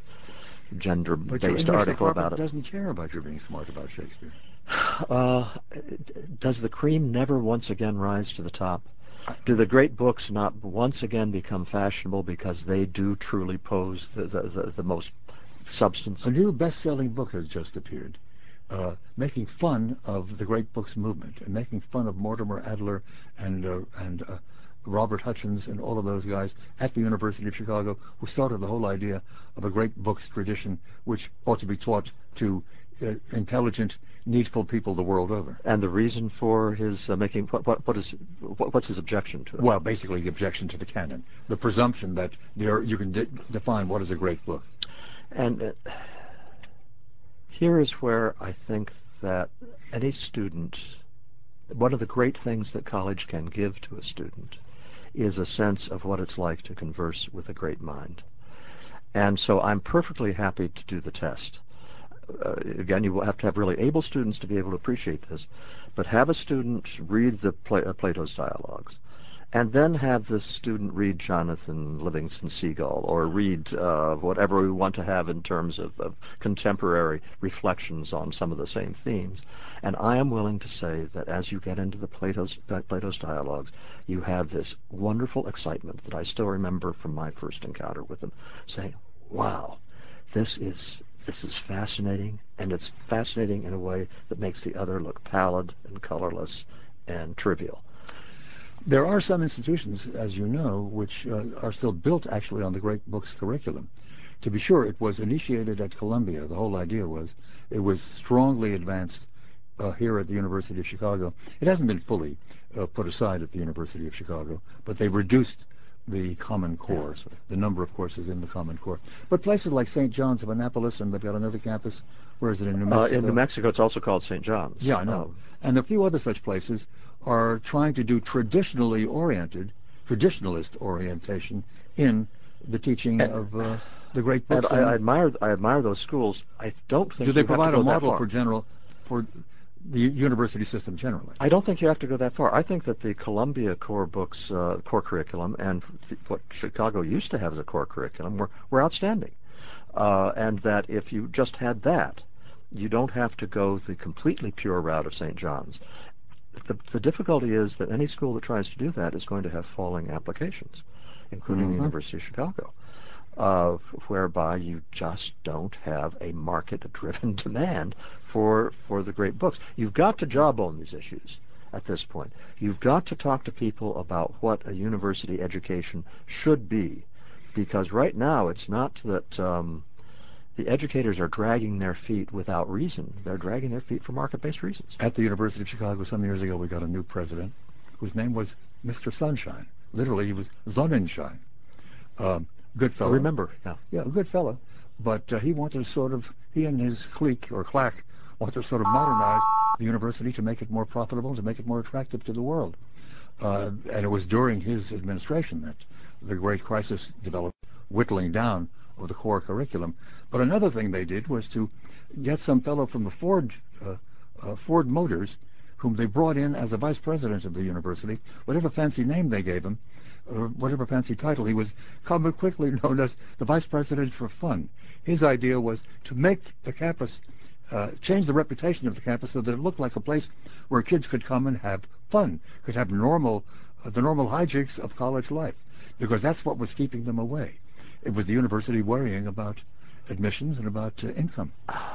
But your gender-based English article about department it? doesn't care about your being smart about Shakespeare. Uh, does the cream never once again rise to the top? I, Do the great books not once again become fashionable because they do truly pose the, the, the, the most substance? a new best-selling book has just appeared, uh, making fun of the great books movement and making fun of Mortimer Adler and uh, and uh, Robert Hutchins and all of those guys at the University of Chicago who started the whole idea of a great books tradition which ought to be taught to uh, intelligent, needful people the world over. And the reason for his uh, making what, what what is what, what's his objection to it? Well, basically the objection to the canon, the presumption that there you can de- define what is a great book. And uh, here is where I think that any student, one of the great things that college can give to a student is a sense of what it's like to converse with a great mind. And so I'm perfectly happy to do the test. Uh, again, you will have to have really able students to be able to appreciate this, but have a student read the Pla- uh, Plato's dialogues, and then have the student read Jonathan Livingston Seagull, or read uh, whatever we want to have in terms of, of contemporary reflections on some of the same themes. And I am willing to say that as you get into the Plato's, Plato's dialogues, you have this wonderful excitement that I still remember from my first encounter with them, saying, wow, this is this is fascinating, and it's fascinating in a way that makes the other look pallid and colorless and trivial. There are some institutions, as you know, which uh, are still built actually on the Great Books curriculum. To be sure, it was initiated at Columbia. The whole idea was it was strongly advanced uh, here at the University of Chicago. It hasn't been fully uh, put aside at the University of Chicago, but they reduced the Common Core, Yeah, the number of courses in the Common Core. But places like Saint John's of Annapolis, and they've got another campus, where is it, in New uh, in New Mexico? Mexico, it's also called Saint John's. Yeah, I know. Um, And a few other such places are trying to do traditionally oriented, traditionalist orientation in the teaching and of uh, the great and books. I, I And admire I admire those schools. I don't do think they you have to provide a go that model for far. general, for the university system generally? I don't think you have to go that far. I think that the Columbia core books, uh, core curriculum, and th- what Chicago used to have as a core curriculum were, were outstanding. Uh, and that if you just had that, you don't have to go the completely pure route of Saint John's. The, the difficulty is that any school that tries to do that is going to have falling applications, including the Mm-hmm. University of Chicago, uh, whereby you just don't have a market-driven demand for for the great books. You've got to jawbone these issues at this point. You've got to talk to people about what a university education should be, because right now it's not that um, the educators are dragging their feet without reason. They're dragging their feet for market-based reasons. At the University of Chicago some years ago, we got a new president whose name was Mister Sunshine. Literally, he was Sonnenschein. Um, good Oh, fellow. remember, yeah. Yeah, a good fellow. But uh, he wanted to sort of, he and his clique or claque wanted to sort of modernize the university to make it more profitable, to make it more attractive to the world. Uh, and it was during his administration that the great crisis developed, whittling down of the core curriculum. But another thing they did was to get some fellow from the Ford, uh, uh, Ford Motors, whom they brought in as a vice president of the university, whatever fancy name they gave him, or whatever fancy title, he was come quickly known as the vice president for fun. His idea was to make the campus, uh, change the reputation of the campus so that it looked like a place where kids could come and have fun, could have normal, uh, the normal hijinks of college life, because that's what was keeping them away. It was the university worrying about admissions and about uh, income.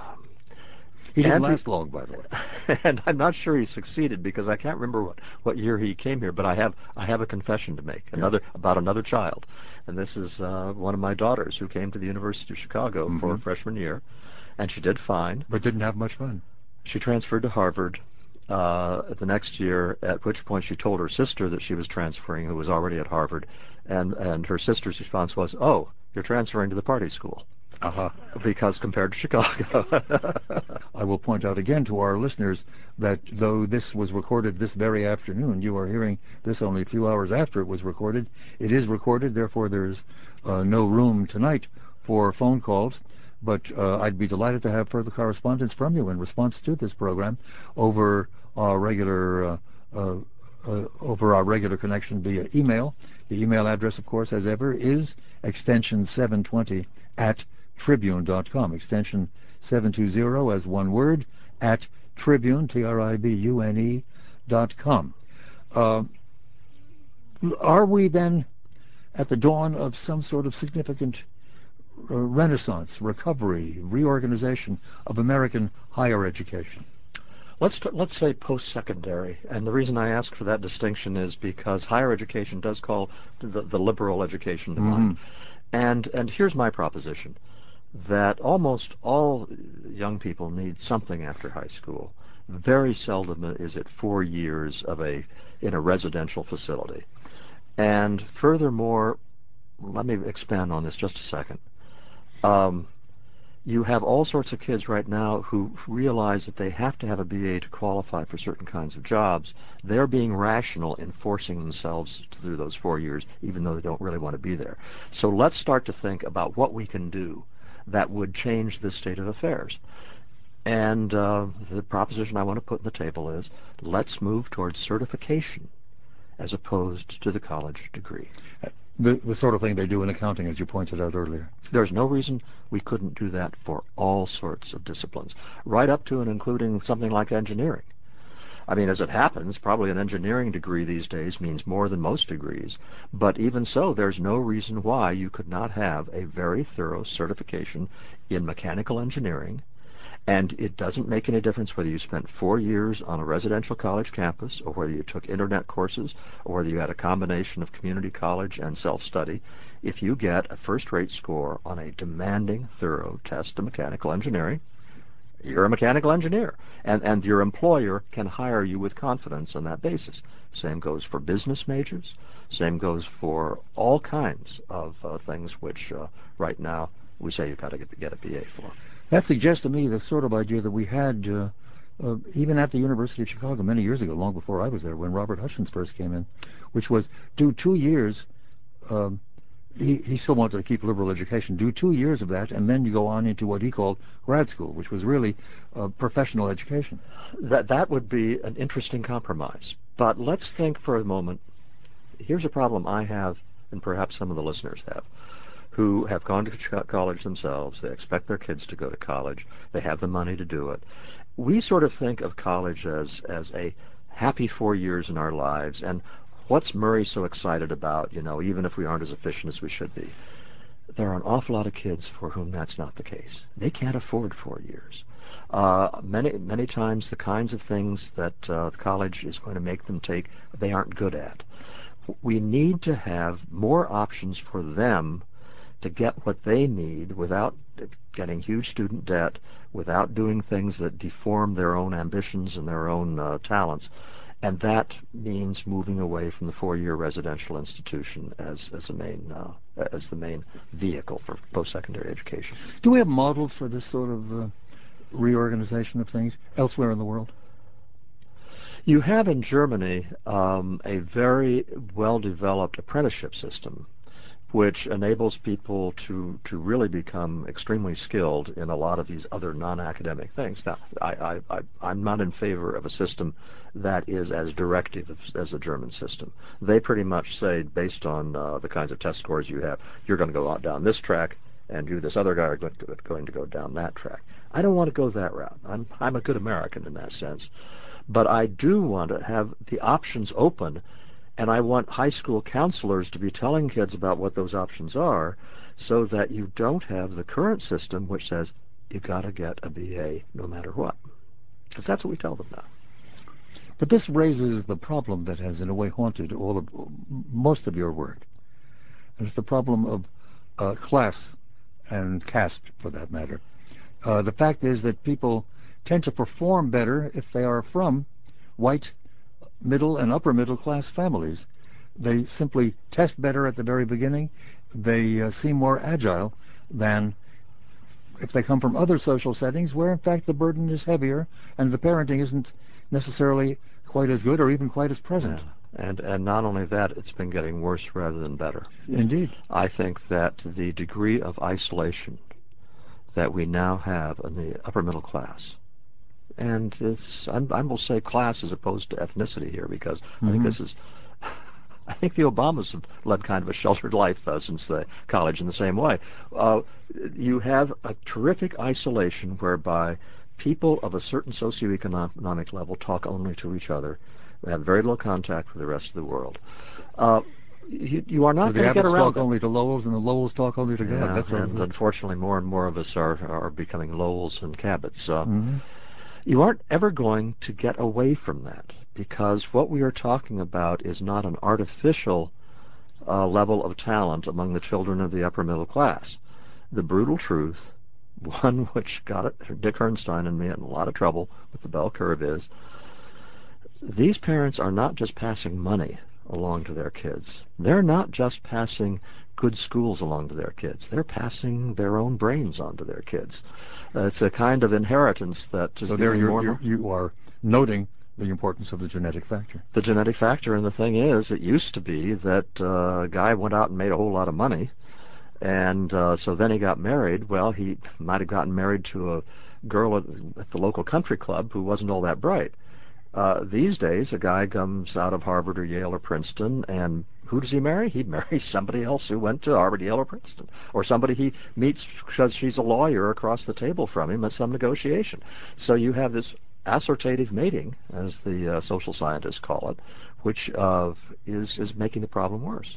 He didn't And he, last long, by the way. and I'm not sure he succeeded because I can't remember what, what year he came here, but I have I have a confession to make Yeah. another about another child, and this is uh, one of my daughters who came to the University of Chicago Mm-hmm. for freshman year, and she did fine. But didn't have much fun. She transferred to Harvard uh, the next year, at which point she told her sister that she was transferring, who was already at Harvard, and and her sister's response was, "Oh, you're transferring to the party school," Aha. because compared to Chicago. I will point out again to our listeners that though this was recorded this very afternoon, you are hearing this only a few hours after it was recorded. It is recorded, therefore there's uh, no room tonight for phone calls. But uh, I'd be delighted to have further correspondence from you in response to this program over our regular uh, uh, uh, over our regular connection via email. The email address, of course, as ever, is extension seven twenty at tribune dot com. Extension seven twenty as one word at tribune, T R I B U N E dot com. Uh, are we then at the dawn of some sort of significant uh, renaissance, recovery, reorganization of American higher education? Let's let's say post-secondary, and the reason I ask for that distinction is because higher education does call the, the liberal education to Mm-hmm. mind. And and here's my proposition, that almost all young people need something after high school. Very seldom is it four years of a in a residential facility. And furthermore, let me expand on this just a second. Um, you have all sorts of kids right now who realize that they have to have a B A to qualify for certain kinds of jobs. They're being rational in forcing themselves through those four years, even though they don't really want to be there. So let's start to think about what we can do that would change this state of affairs. And uh, the proposition I want to put on the table is, let's move towards certification as opposed to the college degree. The, the sort of thing they do in accounting, as you pointed out earlier. There's no reason we couldn't do that for all sorts of disciplines, right up to and including something like engineering. I mean, as it happens, probably an engineering degree these days means more than most degrees, but even so, there's no reason why you could not have a very thorough certification in mechanical engineering And it doesn't make any difference whether you spent four years on a residential college campus or whether you took internet courses or whether you had a combination of community college and self-study. If you get a first-rate score on a demanding, thorough test of mechanical engineering, you're a mechanical engineer, and, and your employer can hire you with confidence on that basis. Same goes for business majors. Same goes for all kinds of uh, things which uh, right now we say you've got to get, get a B A for. That suggests to me the sort of idea that we had uh, uh, even at the University of Chicago many years ago, long before I was there, when Robert Hutchins first came in, which was do two years. Um, he, he still wanted to keep liberal education. Do two years of that, and then you go on into what he called grad school, which was really uh, professional education. That that would be an interesting compromise. But let's think for a moment. Here's a problem I have, and perhaps some of the listeners have, who have gone to college themselves. They expect their kids to go to college. They have the money to do it. We sort of think of college as, as a happy four years in our lives. And what's Murray so excited about, you know, even if we aren't as efficient as we should be? There are an awful lot of kids for whom that's not the case. They can't afford four years. Uh, many, many times the kinds of things that uh, college is going to make them take, they aren't good at. We need to have more options for them to get what they need without getting huge student debt, without doing things that deform their own ambitions and their own uh, talents. And that means moving away from the four-year residential institution as, as, a main, uh, as the main vehicle for post-secondary education. Do we have models for this sort of uh, reorganization of things elsewhere in the world? You have in Germany um, a very well-developed apprenticeship system which enables people to, to really become extremely skilled in a lot of these other non-academic things. Now, I, I, I, I'm not in favor of a system that is as directive as, as the German system. They pretty much say, based on uh, the kinds of test scores you have, you're going to go out down this track, and you, this other guy, are going to, going to go down that track. I don't want to go that route. I'm, I'm a good American in that sense. But I do want to have the options open. And I want high school counselors to be telling kids about what those options are so that you don't have the current system which says you've got to get a B A no matter what. Because that's what we tell them now. But this raises the problem that has in a way haunted all of most of your work. And it's the problem of uh, class and caste, for that matter. Uh, the fact is that people tend to perform better if they are from white, middle and upper middle class families. They simply test better at the very beginning. They uh, seem more agile than if they come from other social settings where in fact the burden is heavier and the parenting isn't necessarily quite as good or even quite as present. Yeah. And, and not only that, it's been getting worse rather than better. Indeed. I think that the degree of isolation that we now have in the upper middle class, and it's, I'm, I will say class as opposed to ethnicity here, because mm-hmm. I think this is, I think the Obamas have led kind of a sheltered life uh, since the college in the same way. Uh, you have a terrific isolation whereby people of a certain socioeconomic level talk only to each other. They have very little contact with the rest of the world. Uh, you, you are not so going to get around talk that. only to Lowells, and the Lowells talk only to yeah, God. That's and unfortunately, more and more of us are, are becoming Lowells and Cabots. Uh, mm-hmm. You aren't ever going to get away from that, because what we are talking about is not an artificial uh, level of talent among the children of the upper middle class. The brutal truth, one which got it, Dick Herrnstein and me in a lot of trouble with the bell curve, is these parents are not just passing money along to their kids. They're not just passing good schools along to their kids. They're passing their own brains on to their kids. Uh, it's a kind of inheritance that is so there becoming you're, more and you're, more. You are noting the importance of the genetic factor. The genetic factor, and the thing is, it used to be that uh, a guy went out and made a whole lot of money, and uh, so then he got married. Well, he might have gotten married to a girl at, at the local country club who wasn't all that bright. Uh, these days, a guy comes out of Harvard or Yale or Princeton, and who does he marry? He marries somebody else who went to Harvard, Yale, or Princeton, or somebody he meets because she's a lawyer across the table from him at some negotiation. So you have this assortative mating, as the uh, social scientists call it, which uh, is is making the problem worse.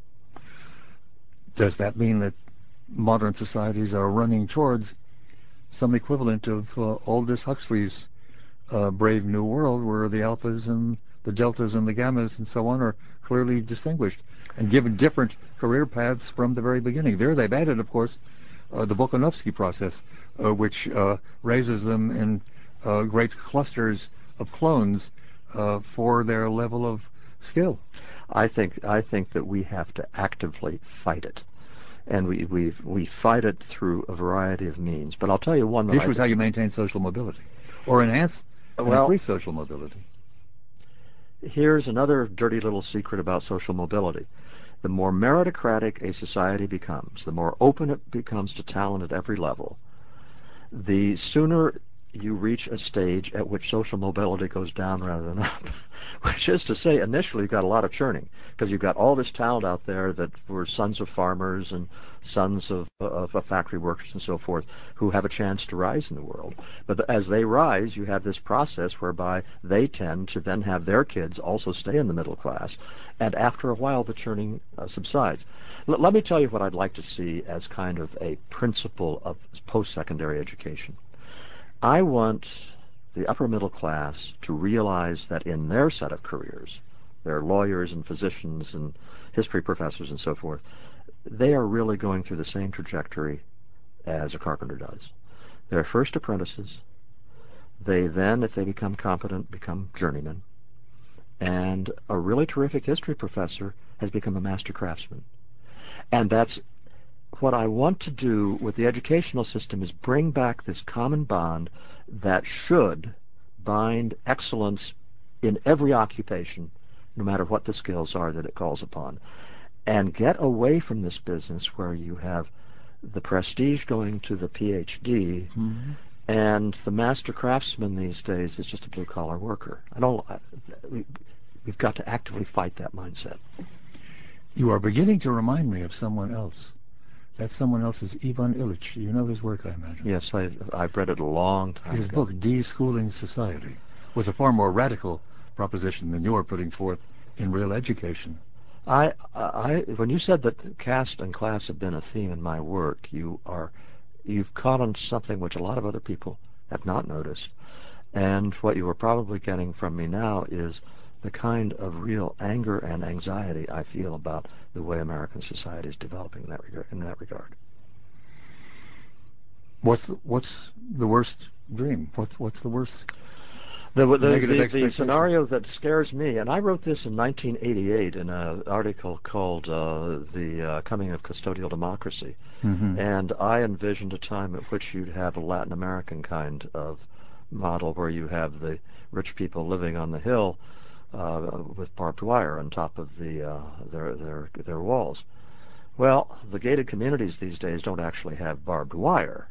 Does that mean that modern societies are running towards some equivalent of uh, Aldous Huxley's uh, Brave New World, where the alphas and the deltas and the gammas and so on are clearly distinguished and given different career paths from the very beginning. There they've added, of course, uh, the Volkanovsky process, uh, which uh, raises them in uh, great clusters of clones uh, for their level of skill. I think I think that we have to actively fight it, and we we we fight it through a variety of means. But I'll tell you one that The I issue is how you maintain social mobility, or enhance and well, increase social mobility. here's another dirty little secret about social mobility. The more meritocratic a society becomes, the more open it becomes to talent at every level, the sooner you reach a stage at which social mobility goes down rather than up. Which is to say, initially you've got a lot of churning, because you've got all this talent out there that were sons of farmers and sons of, of, of factory workers and so forth, who have a chance to rise in the world. But as they rise, you have this process whereby they tend to then have their kids also stay in the middle class, and after a while the churning uh, subsides. L- let me tell you what I'd like to see as kind of a principle of post-secondary education. I want the upper middle class to realize that in their set of careers, they're lawyers and physicians and history professors and so forth, they are really going through the same trajectory as a carpenter does. They're first apprentices. They then, if they become competent, become journeymen. And a really terrific history professor has become a master craftsman. And that's what I want to do with the educational system, is bring back this common bond that should bind excellence in every occupation, no matter what the skills are that it calls upon, and get away from this business where you have the prestige going to the P H D, Mm-hmm. and the master craftsman these days is just a blue-collar worker. I don't. We, we've got to actively fight that mindset. You are beginning to remind me of someone else. That someone else is Ivan Illich. You know his work, I imagine. Yes, I, I've read it a long time His ago. book, De-Schooling Society, was a far more radical proposition than you are putting forth in real education. I, I, when you said that caste and class have been a theme in my work, you are, you've caught on something which a lot of other people have not noticed. And what you are probably getting from me now is the kind of real anger and anxiety I feel about the way American society is developing in that regard. In that regard. What's what's the worst dream? What's what's the worst The, the, negative the, the expectation? scenario that scares me, and I wrote this in nineteen eighty-eight in an article called uh, The uh, Coming of Custodial Democracy. Mm-hmm. And I envisioned a time at which you'd have a Latin American kind of model where you have the rich people living on the hill uh, with barbed wire on top of the uh, their, their, their walls. Well, the gated communities these days don't actually have barbed wire,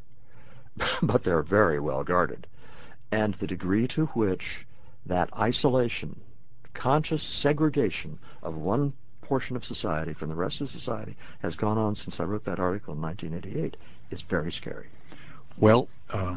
but they're very well guarded. And the degree to which that isolation, conscious segregation of one portion of society from the rest of society has gone on since I wrote that article in nineteen eighty-eight is very scary. Well, uh,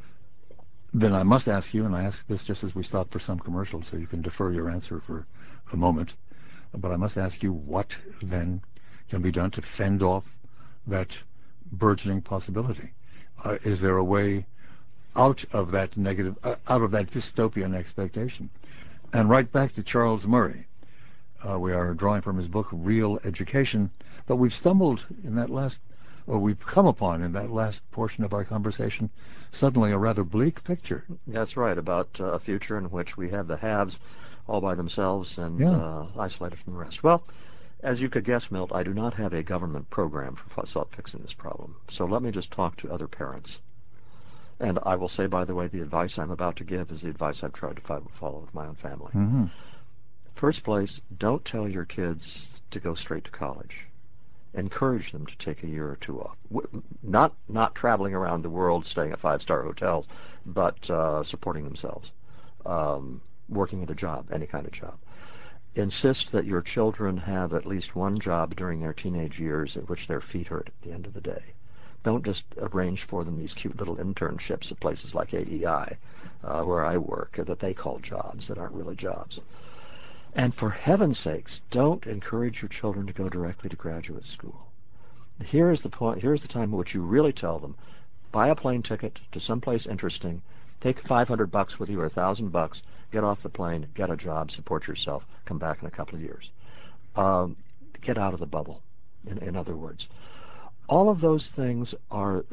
then I must ask you, and I ask this just as we stop for some commercials, so you can defer your answer for a moment, but I must ask you, what then can be done to fend off that burgeoning possibility? Uh, is there a way out of that negative, uh, out of that dystopian expectation? And right back to Charles Murray. Uh, we are drawing from his book, Real Education, but we've stumbled in that last, or we've come upon in that last portion of our conversation, suddenly a rather bleak picture. That's right, about uh, a future in which we have the haves all by themselves and Yeah. uh, isolated from the rest. Well, as you could guess, Milt, I do not have a government program for fixing this problem. So let me just talk to other parents. And I will say, by the way, the advice I'm about to give is the advice I've tried to follow with my own family. Mm-hmm. First place, don't tell your kids to go straight to college. Encourage them to take a year or two off. Not not traveling around the world, staying at five-star hotels, but uh, supporting themselves, um, working at a job, any kind of job. Insist that your children have at least one job during their teenage years at which their feet hurt at the end of the day. Don't just arrange for them these cute little internships at places like A E I, uh, where I work, that they call jobs that aren't really jobs. And for heaven's sakes, don't encourage your children to go directly to graduate school. Here is the point. Here is the time at which you really tell them, buy a plane ticket to someplace interesting, take five hundred bucks with you or a thousand bucks, get off the plane, get a job, support yourself, come back in a couple of years. Um, get out of the bubble, in, in other words. All of those things are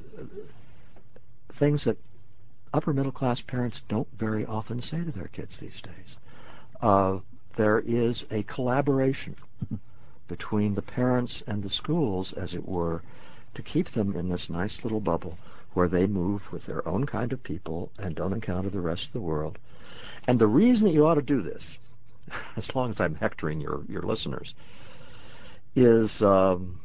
things that upper middle class parents don't very often say to their kids these days. Uh, there is a collaboration between the parents and the schools, as it were, to keep them in this nice little bubble where they move with their own kind of people and don't encounter the rest of the world. And the reason that you ought to do this, as long as I'm hectoring your, your listeners, is um,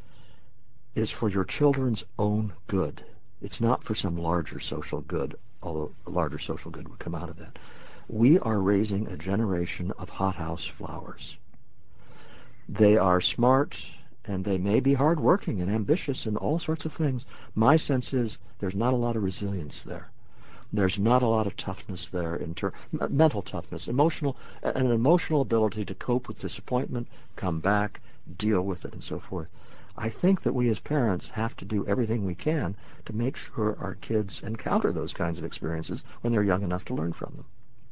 is for your children's own good. It's not for some larger social good, although a larger social good would come out of that. We are raising a generation of hothouse flowers. They are smart, and they may be hardworking and ambitious and all sorts of things. My sense is there's not a lot of resilience there. There's not a lot of toughness there, in ter- mental toughness, emotional, an emotional ability to cope with disappointment, come back, deal with it, and so forth. I think that we as parents have to do everything we can to make sure our kids encounter those kinds of experiences when they're young enough to learn from them.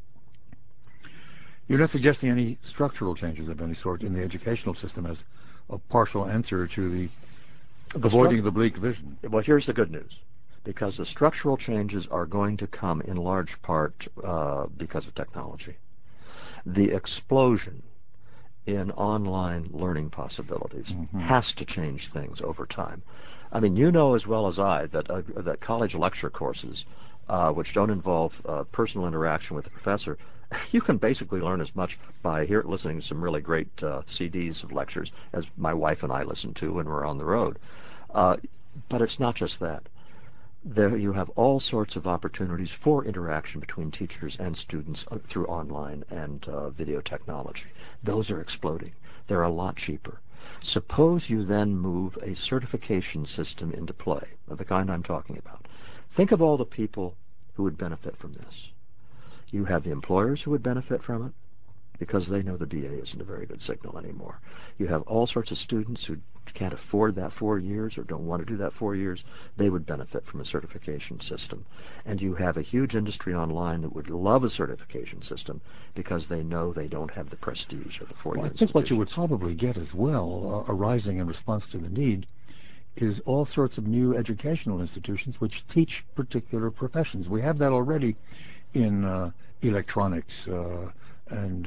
You're not suggesting any structural changes of any sort in the educational system as a partial answer to the, the avoiding stru- the bleak vision. Well, here's the good news. Because the structural changes are going to come in large part uh, because of technology. The explosion in online learning possibilities mm-hmm. has to change things over time. I mean, you know as well as I that uh, that college lecture courses, uh, which don't involve uh, personal interaction with the professor, you can basically learn as much by here listening to some really great uh, C Ds of lectures as my wife and I listen to when we're on the road. Uh, but it's not just that. There you have all sorts of opportunities for interaction between teachers and students through online and uh, video technology. Those are exploding. They're a lot cheaper. Suppose you then move a certification system into play, of the kind I'm talking about. Think of all the people who would benefit from this. You have the employers who would benefit from it because they know the B A isn't a very good signal anymore. You have all sorts of students who can't afford that four years or don't want to do that four years, they would benefit from a certification system. And you have a huge industry online that would love a certification system because they know they don't have the prestige of the four-year well, I think what you would probably get as well, uh, arising in response to the need, is all sorts of new educational institutions which teach particular professions. We have that already in uh, electronics uh, and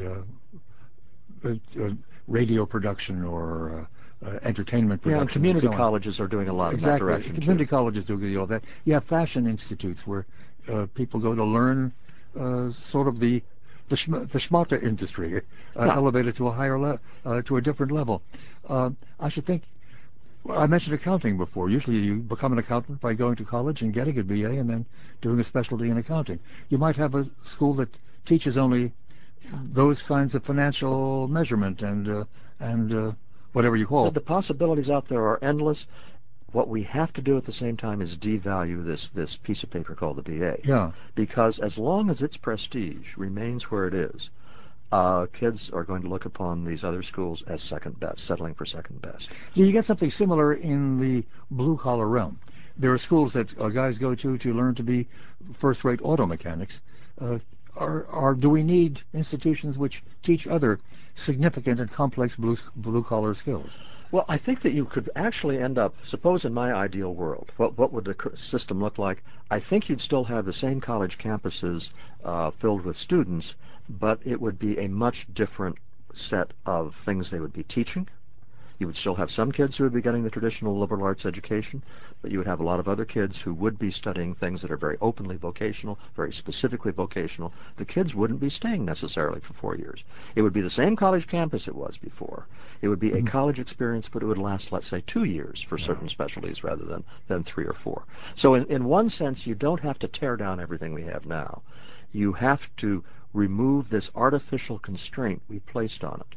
uh, uh, radio production or uh, Uh, entertainment production. Yeah, and community and so colleges are doing a lot exactly. in that direction Community too. colleges do all that. You have fashion institutes where uh, people go to learn uh, sort of the the, schm- the schmata industry, uh, yeah. elevated to a higher level, uh, to a different level. Uh, I should think. Well, I mentioned accounting before. Usually, you become an accountant by going to college and getting a B A, and then doing a specialty in accounting. You might have a school that teaches only those kinds of financial measurement and uh, and uh, whatever you call it. The possibilities out there are endless. What we have to do at the same time is devalue this this piece of paper called the B A. Yeah. Because as long as its prestige remains where it is, uh, kids are going to look upon these other schools as second best, settling for second best. You get something similar in the blue-collar realm. There are schools that uh, guys go to to learn to be first-rate auto mechanics. Uh, are, are, do we need institutions which teach other significant and complex blue, blue-collar skills? Well, I think that you could actually end up, suppose in my ideal world, what, what would the system look like? I think you'd still have the same college campuses uh, filled with students, but it would be a much different set of things they would be teaching. You would still have some kids who would be getting the traditional liberal arts education, but you would have a lot of other kids who would be studying things that are very openly vocational, very specifically vocational. The kids wouldn't be staying necessarily for four years. It would be the same college campus it was before. It would be a college experience, but it would last, let's say, two years for certain specialties rather than, than three or four. So in, in one sense, you don't have to tear down everything we have now. You have to remove this artificial constraint we placed on it.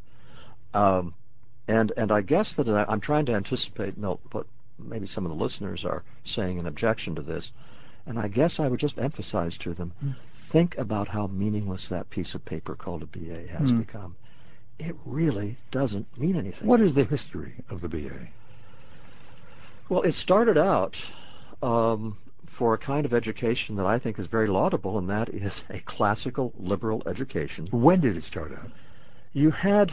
Um, And and I guess that I, I'm trying to anticipate, Milt, what maybe some of the listeners are saying in objection to this. And I guess I would just emphasize to them, mm. think about how meaningless that piece of paper called a B A has mm. become. It really doesn't mean anything. What is the history of the B A? Well, it started out um, for a kind of education that I think is very laudable, and that is a classical liberal education. When did it start out? You had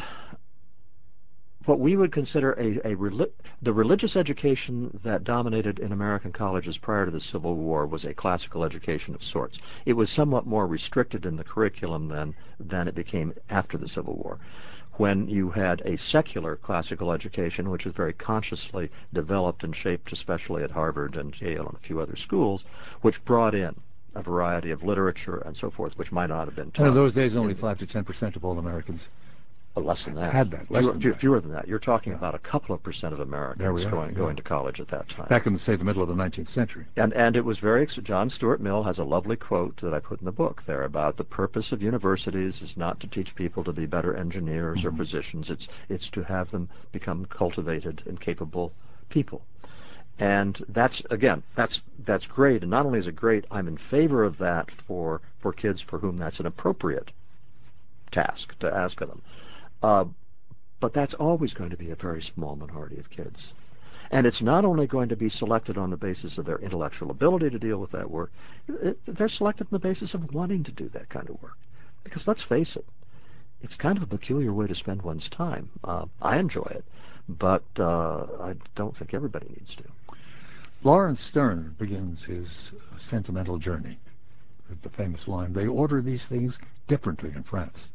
what we would consider a, a the religious education that dominated in American colleges prior to the Civil War was a classical education of sorts. It was somewhat more restricted in the curriculum than than it became after the Civil War, when you had a secular classical education, which was very consciously developed and shaped, especially at Harvard and Yale and a few other schools, which brought in a variety of literature and so forth, which might not have been taught. And in those days, only five to ten percent of all Americans less than that. Had that. Less fewer, than fewer, that. fewer than that. You're talking yeah. about a couple of percent of Americans are, going, yeah. going to college at that time. Back in, say, the middle of the nineteenth century. And and it was very, John Stuart Mill has a lovely quote that I put in the book there about the purpose of universities is not to teach people to be better engineers mm-hmm. or physicians. It's, it's to have them become cultivated and capable people. And that's, again, that's that's great. And not only is it great, I'm in favor of that for, for kids for whom that's an appropriate task to ask of them. Uh, But that's always going to be a very small minority of kids. And it's not only going to be selected on the basis of their intellectual ability to deal with that work, they're selected on the basis of wanting to do that kind of work. Because let's face it, it's kind of a peculiar way to spend one's time. Uh, I enjoy it, but uh, I don't think everybody needs to. Lawrence Stern begins his sentimental journey with the famous line, "They order these things differently in France."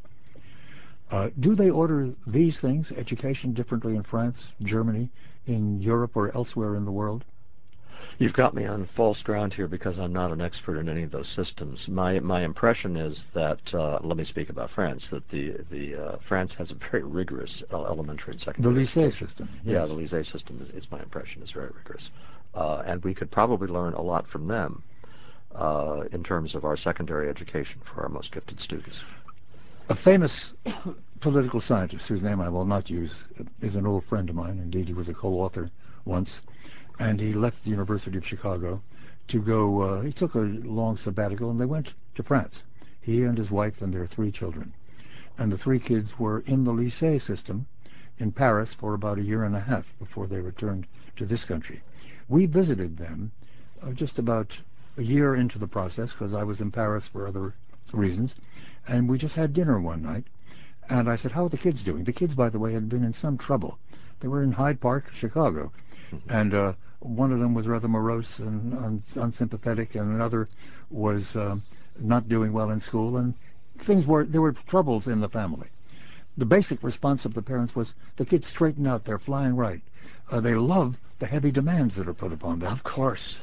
Uh, do they order these things, education, differently in France, Germany, in Europe, or elsewhere in the world? You've got me on false ground here because I'm not an expert in any of those systems. My my impression is that, uh, let me speak about France, that the the uh, France has a very rigorous uh, elementary and secondary The lycée education. system. Yes. Yeah, the lycée system is, is my impression, is very rigorous. Uh, and we could probably learn a lot from them uh, in terms of our secondary education for our most gifted students. A famous political scientist, whose name I will not use, is an old friend of mine. Indeed, he was a co-author once. And he left the University of Chicago to go, uh, he took a long sabbatical, and they went to France. He and his wife and their three children. And the three kids were in the lycée system in Paris for about a year and a half before they returned to this country. We visited them uh, just about a year into the process, because I was in Paris for other reasons, and we just had dinner one night. And I said, how are the kids doing? The kids, by the way, had been in some trouble. They were in Hyde Park, Chicago. And uh, one of them was rather morose and un- unsympathetic, and another was uh, not doing well in school. And things were, there were troubles in the family. The basic response of the parents was, the kids straighten out, they're flying right. Uh, they love the heavy demands that are put upon them. Of course.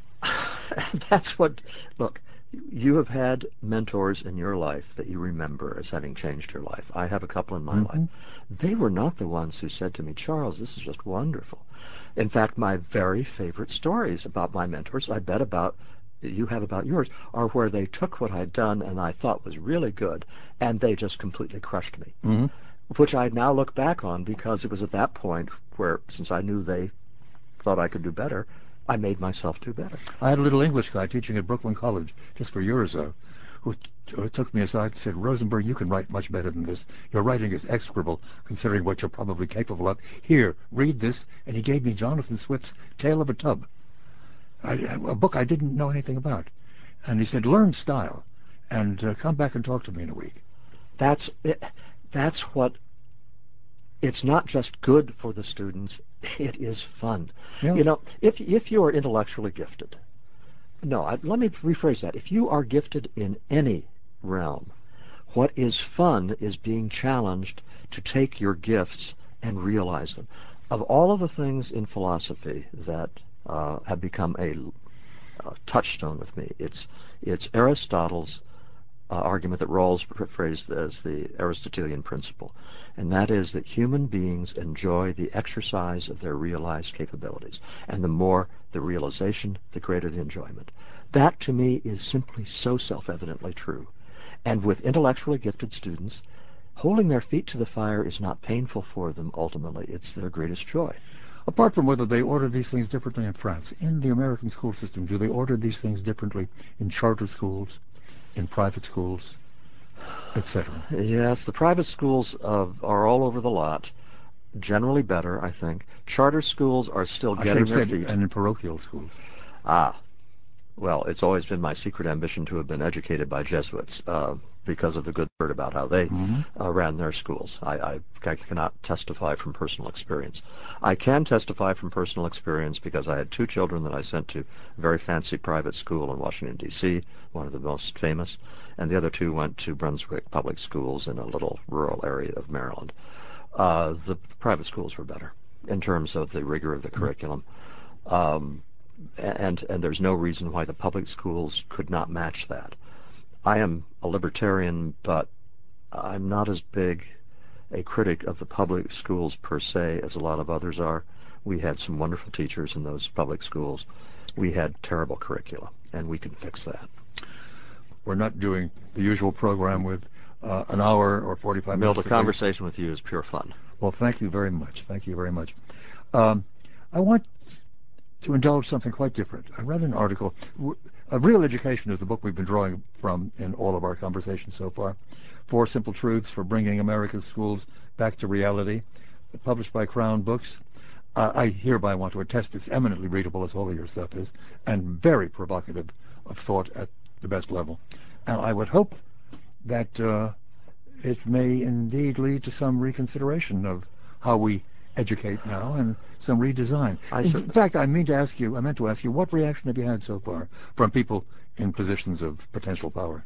That's what, look, you have had mentors in your life that you remember as having changed your life. I have a couple in my Mm-hmm. life. They were not the ones who said to me, Charles, this is just wonderful. In fact, my very favorite stories about my mentors, I bet about, you have about yours, are where they took what I'd done and I thought was really good, and they just completely crushed me. Mm-hmm. Which I now look back on because it was at that point where, since I knew they thought I could do better, I made myself do better. I had a little English guy teaching at Brooklyn College just for a year or so, who t- took me aside and said, Rosenberg, you can write much better than this. Your writing is execrable, considering what you're probably capable of. Here, read this. And he gave me Jonathan Swift's Tale of a Tub, I, a book I didn't know anything about. And he said, learn style, and uh, come back and talk to me in a week. That's it. That's what, it's not just good for the students, it is fun. Yeah. You know, if if you are intellectually gifted, no, I, let me rephrase that. If you are gifted in any realm, what is fun is being challenged to take your gifts and realize them. Of all of the things in philosophy that uh, have become a, a touchstone with me, it's it's Aristotle's uh, argument that Rawls phrased as the Aristotelian principle, and that is that human beings enjoy the exercise of their realized capabilities, and the more the realization, the greater the enjoyment. That, to me, is simply so self-evidently true. And with intellectually gifted students, holding their feet to the fire is not painful for them ultimately. It's their greatest joy. Apart from whether they order these things differently in France, in the American school system, do they order these things differently in charter schools, in private schools, et cetera? Yes, the private schools uh, are all over the lot. Generally better, I think. Charter schools are still I should getting have their said, feet. and in parochial schools. Ah, Well, it's always been my secret ambition to have been educated by Jesuits uh, because of the good word about how they Mm-hmm. uh, ran their schools. I, I, I cannot testify from personal experience. I can testify from personal experience because I had two children that I sent to a very fancy private school in Washington, D C, one of the most famous, and the other two went to Brunswick public schools in a little rural area of Maryland. Uh, the, the private schools were better in terms of the rigor of the curriculum. Um, and and there's no reason why the public schools could not match that. I am a libertarian, but I'm not as big a critic of the public schools per se as a lot of others are. We had some wonderful teachers in those public schools. We had terrible curricula, and we can fix that. We're not doing the usual program with uh, an hour or forty-five Milt, a minutes. At least. conversation with you is pure fun. Well, thank you very much. Thank you very much. Um, I want to indulge something quite different. I read an article. A Real Education is the book we've been drawing from in all of our conversations so far. Four Simple Truths for Bringing America's Schools Back to Reality, published by Crown Books. Uh, I hereby want to attest it's eminently readable, as all of your stuff is, and very provocative of thought at the best level. And I would hope that uh, it may indeed lead to some reconsideration of how we educate now and some redesign. I In cer- fact, I mean to ask you, I meant to ask you, what reaction have you had so far from people in positions of potential power?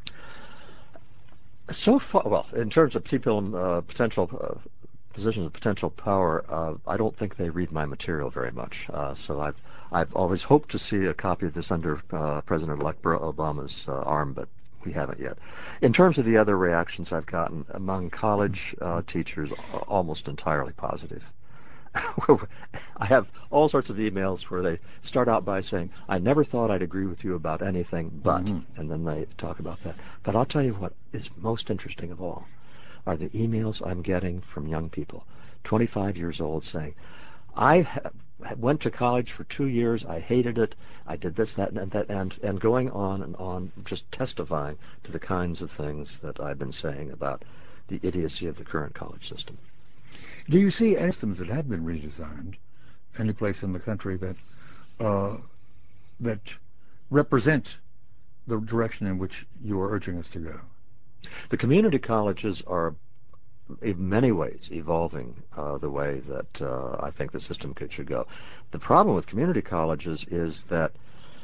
So far, well, in terms of people in uh, potential uh, positions of potential power, uh, I don't think they read my material very much. Uh, so I've I've always hoped to see a copy of this under uh, President-elect Obama's uh, arm, but we haven't yet. In terms of the other reactions I've gotten among college uh, teachers, almost entirely positive. I have all sorts of emails where they start out by saying, I never thought I'd agree with you about anything, but, Mm-hmm. and then they talk about that. But I'll tell you what is most interesting of all are the emails I'm getting from young people, twenty-five years old, saying, I went to college for two years, I hated it, I did this, that, and that, and, and going on and on, just testifying to the kinds of things that I've been saying about the idiocy of the current college system. Do you see any systems that have been redesigned, any place in the country that uh, that represent the direction in which you are urging us to go? The community colleges are in many ways evolving uh, the way that uh, I think the system could, should go. The problem with community colleges is that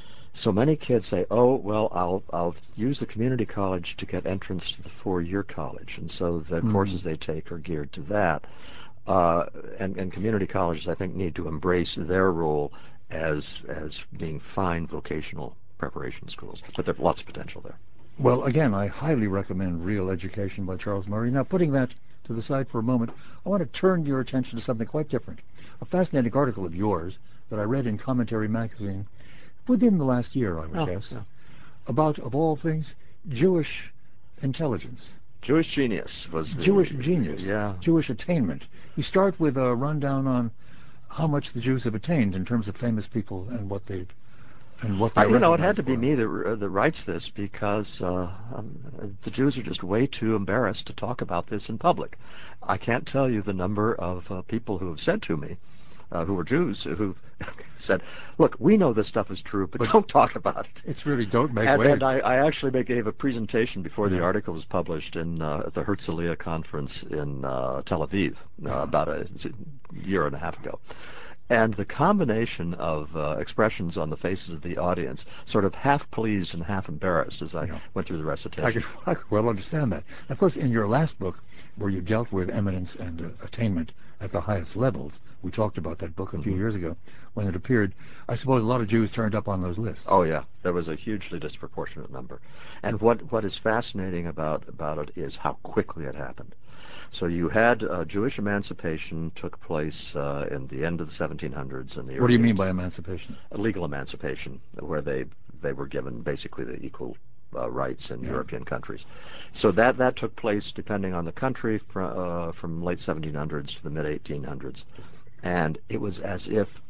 so many kids say, oh, well, I'll, I'll use the community college to get entrance to the four-year college. And so the Mm. courses they take are geared to that. Uh, and, and community colleges, I think, need to embrace their role as, as being fine vocational preparation schools. But there's lots of potential there. Well, again, I highly recommend Real Education by Charles Murray. Now, putting that to the side for a moment, I want to turn your attention to something quite different. A fascinating article of yours that I read in Commentary Magazine within the last year, I would Oh, guess, yeah. about, of all things, Jewish intelligence. Jewish genius was the... Jewish genius, yeah. Jewish attainment. You start with a rundown on how much the Jews have attained in terms of famous people and what they've and what Uh, they're you know, it had recognized to be for. me that, uh, that writes this because uh, um, the Jews are just way too embarrassed to talk about this in public. I can't tell you the number of uh, people who have said to me, uh, who are Jews, who've said, look, we know this stuff is true, but, but don't talk about it. It's really don't make And, waves. and I, I actually gave a presentation before Yeah. the article was published in uh, at the Herzliya conference in uh, Tel Aviv uh, Uh-huh. about a year and a half ago. And the combination of uh, expressions on the faces of the audience, sort of half pleased and half embarrassed as I Yeah. went through the I recitation. could, I could well understand that. Of course, in your last book, where you dealt with eminence and uh, attainment at the highest levels, we talked about that book a few Mm-hmm. years ago when it appeared. I suppose a lot of Jews turned up on those lists. Oh yeah, there was a hugely disproportionate number. And what, what is fascinating about, about it is how quickly it happened. So you had uh, Jewish emancipation took place uh, in the end of the seventeen hundreds and the What do you early mean by emancipation? legal emancipation, where they they were given basically the equal uh, rights in Yeah. European countries. So that that took place, depending on the country, from uh, from late seventeen hundreds to the mid eighteen hundreds, and it was as if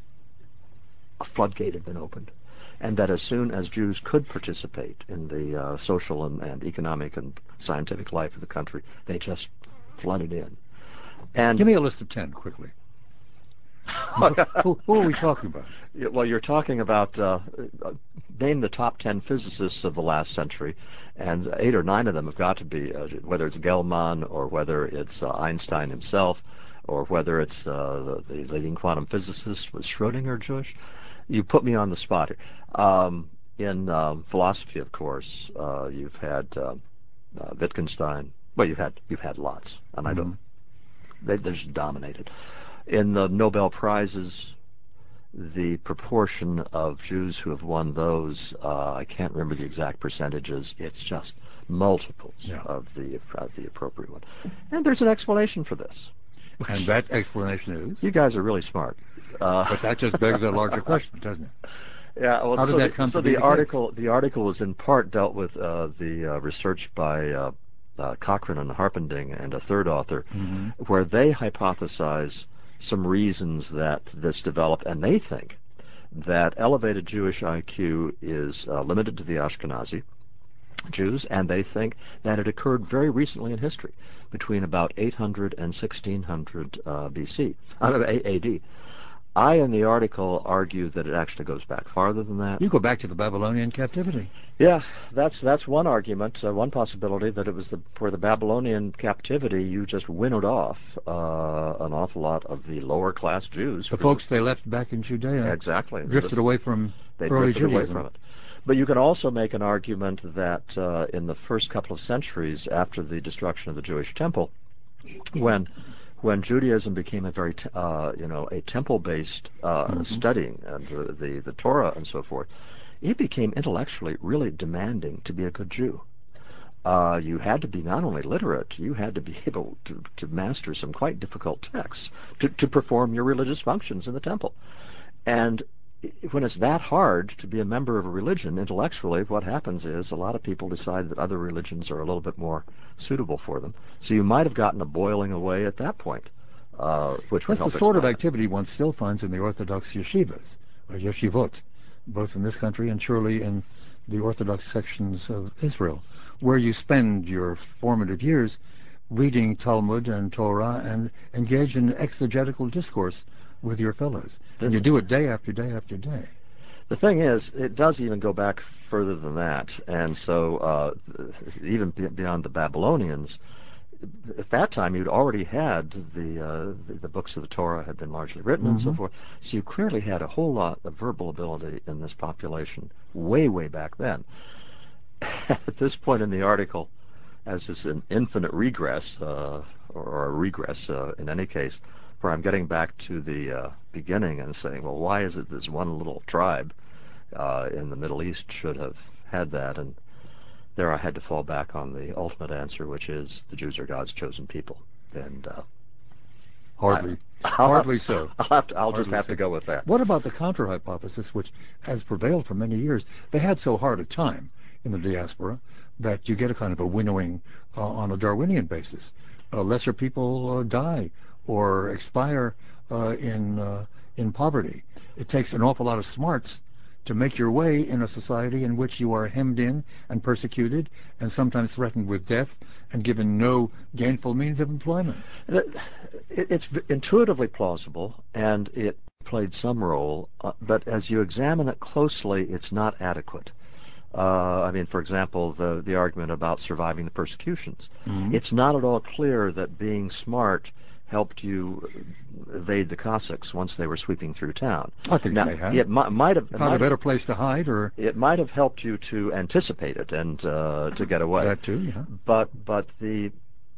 a floodgate had been opened, and that as soon as Jews could participate in the uh, social and, and economic and scientific life of the country, they just flooded in. And Give me a list of ten, quickly. Who, who are we talking about? Yeah, well, you're talking about uh, uh, name the top ten physicists of the last century, and eight or nine of them have got to be, uh, whether it's Gell-Mann or whether it's uh, Einstein himself, or whether it's uh, the, the leading quantum physicist. Was Schrodinger Jewish? You put me on the spot here. Um, in um, philosophy, of course, uh, you've had uh, uh, Wittgenstein. Well, you've had you've had lots, and I don't. Mhm. They, they're just dominated. In the Nobel Prizes, the proportion of Jews who have won those, uh, I can't remember the exact percentages. It's just multiples Yeah. of the of the appropriate one. And there's an explanation for this. And that explanation is? You guys are really smart. Uh, But that just begs a larger question, doesn't it? yeah. Well, How did so that the, come so to be the the case? article the article was in part dealt with uh, the uh, research by uh, uh, Cochrane and Harpending and a third author, Hmm. where they hypothesize some reasons that this developed, and they think that elevated Jewish I Q is uh, limited to the Ashkenazi Jews, and they think that it occurred very recently in history, between about eight hundred and sixteen hundred uh, B C, uh, A D. I, in the article, argue that it actually goes back farther than that. You go back to the Babylonian captivity. Yeah, that's that's one argument, uh, one possibility, that it was the for the Babylonian captivity, you just winnowed off uh, an awful lot of the lower class Jews. The For the, folks they left back in Judea exactly, drifted this, away from they early drifted away from Judaism. it. But you can also make an argument that uh, in the first couple of centuries after the destruction of the Jewish temple, when when Judaism became a very uh, you know a temple-based uh, Hmm. studying and the, the the Torah and so forth, it became intellectually really demanding to be a good Jew. Uh, you had to be not only literate, you had to be able to, to master some quite difficult texts to, to perform your religious functions in the temple. And when it's that hard to be a member of a religion intellectually, what happens is a lot of people decide that other religions are a little bit more suitable for them. So you might have gotten a boiling away at that point, uh, which would That's the help sort of explain it. activity one still finds in the Orthodox yeshivas, or yeshivot, both in this country and surely in the Orthodox sections of Israel, where you spend your formative years reading Talmud and Torah and engage in exegetical discourse with your fellows. And The, you do it day after day after day. the thing is, it does even go back further than that. And so uh, even beyond the Babylonians, at that time you'd already had the, uh, the the books of the Torah had been largely written and so Hmm. forth. So you clearly had a whole lot of verbal ability in this population way, way back then. At this point in the article, as is an infinite regress, uh, or a regress uh, in any case, where I'm getting back to the uh, beginning and saying, well, why is it this one little tribe uh, in the Middle East should have had that? And there I had to fall back on the ultimate answer, which is the Jews are God's chosen people. And uh, I, Hardly, I'll, hardly so. I'll, have to, I'll just Hardly have to so. go with that. What about the counter-hypothesis, which has prevailed for many years? They had so hard a time in the diaspora that you get a kind of a winnowing uh, on a Darwinian basis. Uh, lesser people uh, die or expire uh, in uh, in poverty. It takes an awful lot of smarts to make your way in a society in which you are hemmed in and persecuted and sometimes threatened with death and given no gainful means of employment. It's intuitively plausible, and it played some role, uh, but as you examine it closely, it's not adequate. Uh, I mean, for example, the, the argument about surviving the persecutions. Mm-hmm. It's not at all clear that being smart helped you evade the Cossacks once they were sweeping through town. I think it Now, may have. it might, might have, it Found a might have, better place to hide, or it might have helped you to anticipate it and uh, to get away. that too, yeah. But but the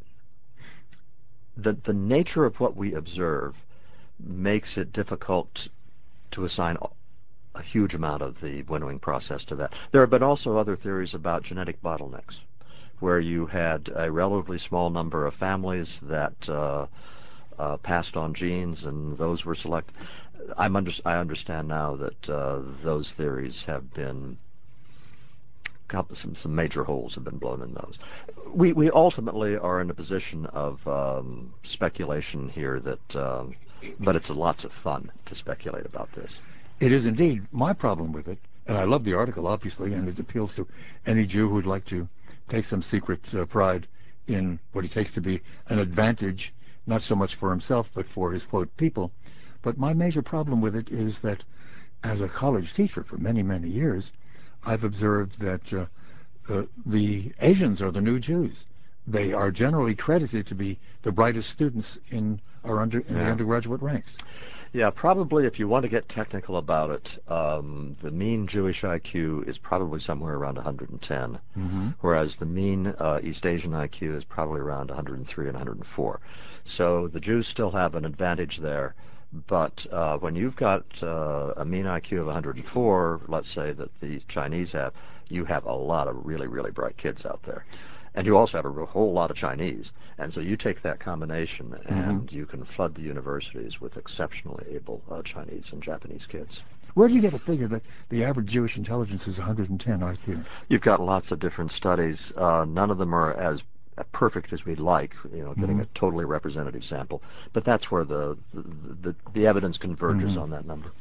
the the nature of what we observe makes it difficult to assign a huge amount of the winnowing process to that. There have been also other theories about genetic bottlenecks, where you had a relatively small number of families that uh, uh, passed on genes, and those were selected. I'm under, I understand now that uh, those theories have been some some major holes have been blown in those. We we ultimately are in a position of um, speculation here that, um, but it's lots of fun to speculate about this. It is indeed. My problem with it, and I love the article, obviously, and it appeals to any Jew who'd like to take some secret uh, pride in what he takes to be an advantage, not so much for himself, but for his, quote, people. But my major problem with it is that as a college teacher for many, many years, I've observed that uh, uh, the Asians are the new Jews. They are generally credited to be the brightest students in our under in Yeah. the undergraduate ranks. Yeah, probably if you want to get technical about it, um, the mean Jewish I Q is probably somewhere around one hundred ten, Mm-hmm. whereas the mean uh, East Asian I Q is probably around one hundred three and one hundred four. So the Jews still have an advantage there. But uh, when you've got uh, a mean I Q of one hundred four, let's say that the Chinese have, you have a lot of really, really bright kids out there. And you also have a whole lot of Chinese. And so you take that combination and Mm-hmm. you can flood the universities with exceptionally able uh, Chinese and Japanese kids. Where do you get a figure that the average Jewish intelligence is one hundred ten I Q? You've got lots of different studies. Uh, none of them are as perfect as we'd like, you know, getting Mm-hmm. a totally representative sample. But that's where the, the, the, the evidence converges Mm-hmm. on that number.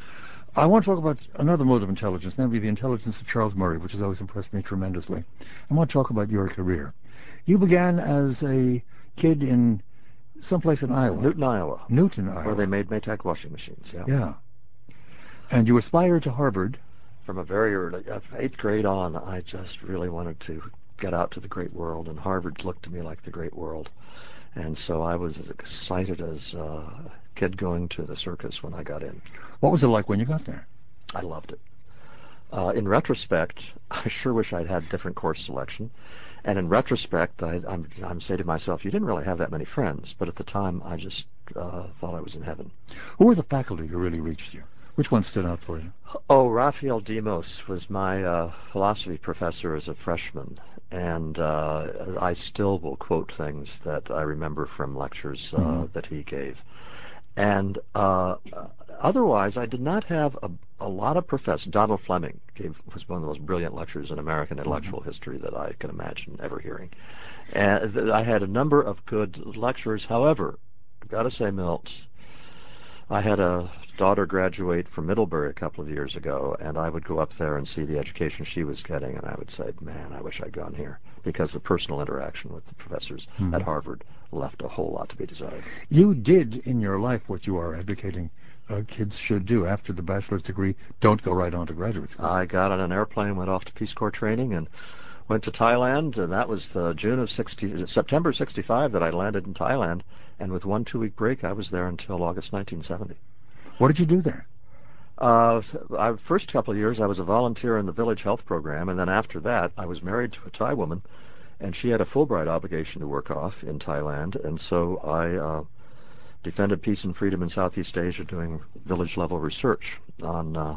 I want to talk about another mode of intelligence, namely the intelligence of Charles Murray, which has always impressed me tremendously. I want to talk about your career. You began as a kid in someplace in Iowa. Newton, Iowa. Newton, Where they Iowa. made Maytag washing machines, yeah. Yeah. And you aspired to Harvard. From a very early, uh, eighth grade on, I just really wanted to get out to the great world, and Harvard looked to me like the great world. And so I was as excited as uh, a kid going to the circus when I got in. What was it like when you got there? I loved it. Uh, in retrospect, I sure wish I'd had different course selection. And in retrospect, I, I'm, I'm saying to myself, you didn't really have that many friends. But at the time, I just uh, thought I was in heaven. Who were the faculty who really reached you? Which one stood out for you? Oh, Raphael Demos was my uh, philosophy professor as a freshman. And uh, I still will quote things that I remember from lectures uh, Mm-hmm. that he gave. And uh, otherwise, I did not have a, a lot of professors. Donald Fleming gave, was one of the most brilliant lecturers in American intellectual Mm-hmm. history that I can imagine ever hearing. And th- I had a number of good lecturers. However, I've got to say, Milt, I had a daughter graduate from Middlebury a couple of years ago, and I would go up there and see the education she was getting, and I would say, man, I wish I'd gone here, because the personal interaction with the professors Mm-hmm. at Harvard left a whole lot to be desired. You did in your life what you are advocating uh, kids should do after the bachelor's degree. Don't go right on to graduate school. I got on an airplane, went off to Peace Corps training, and went to Thailand, and that was the June of sixty, September sixty-five that I landed in Thailand, and with one two-week break, I was there until August nineteen seventy. What did you do there? Uh, I, first couple of years, I was a volunteer in the village health program, and then after that, I was married to a Thai woman, and she had a Fulbright obligation to work off in Thailand, and so I uh, defended peace and freedom in Southeast Asia, doing village-level research on uh,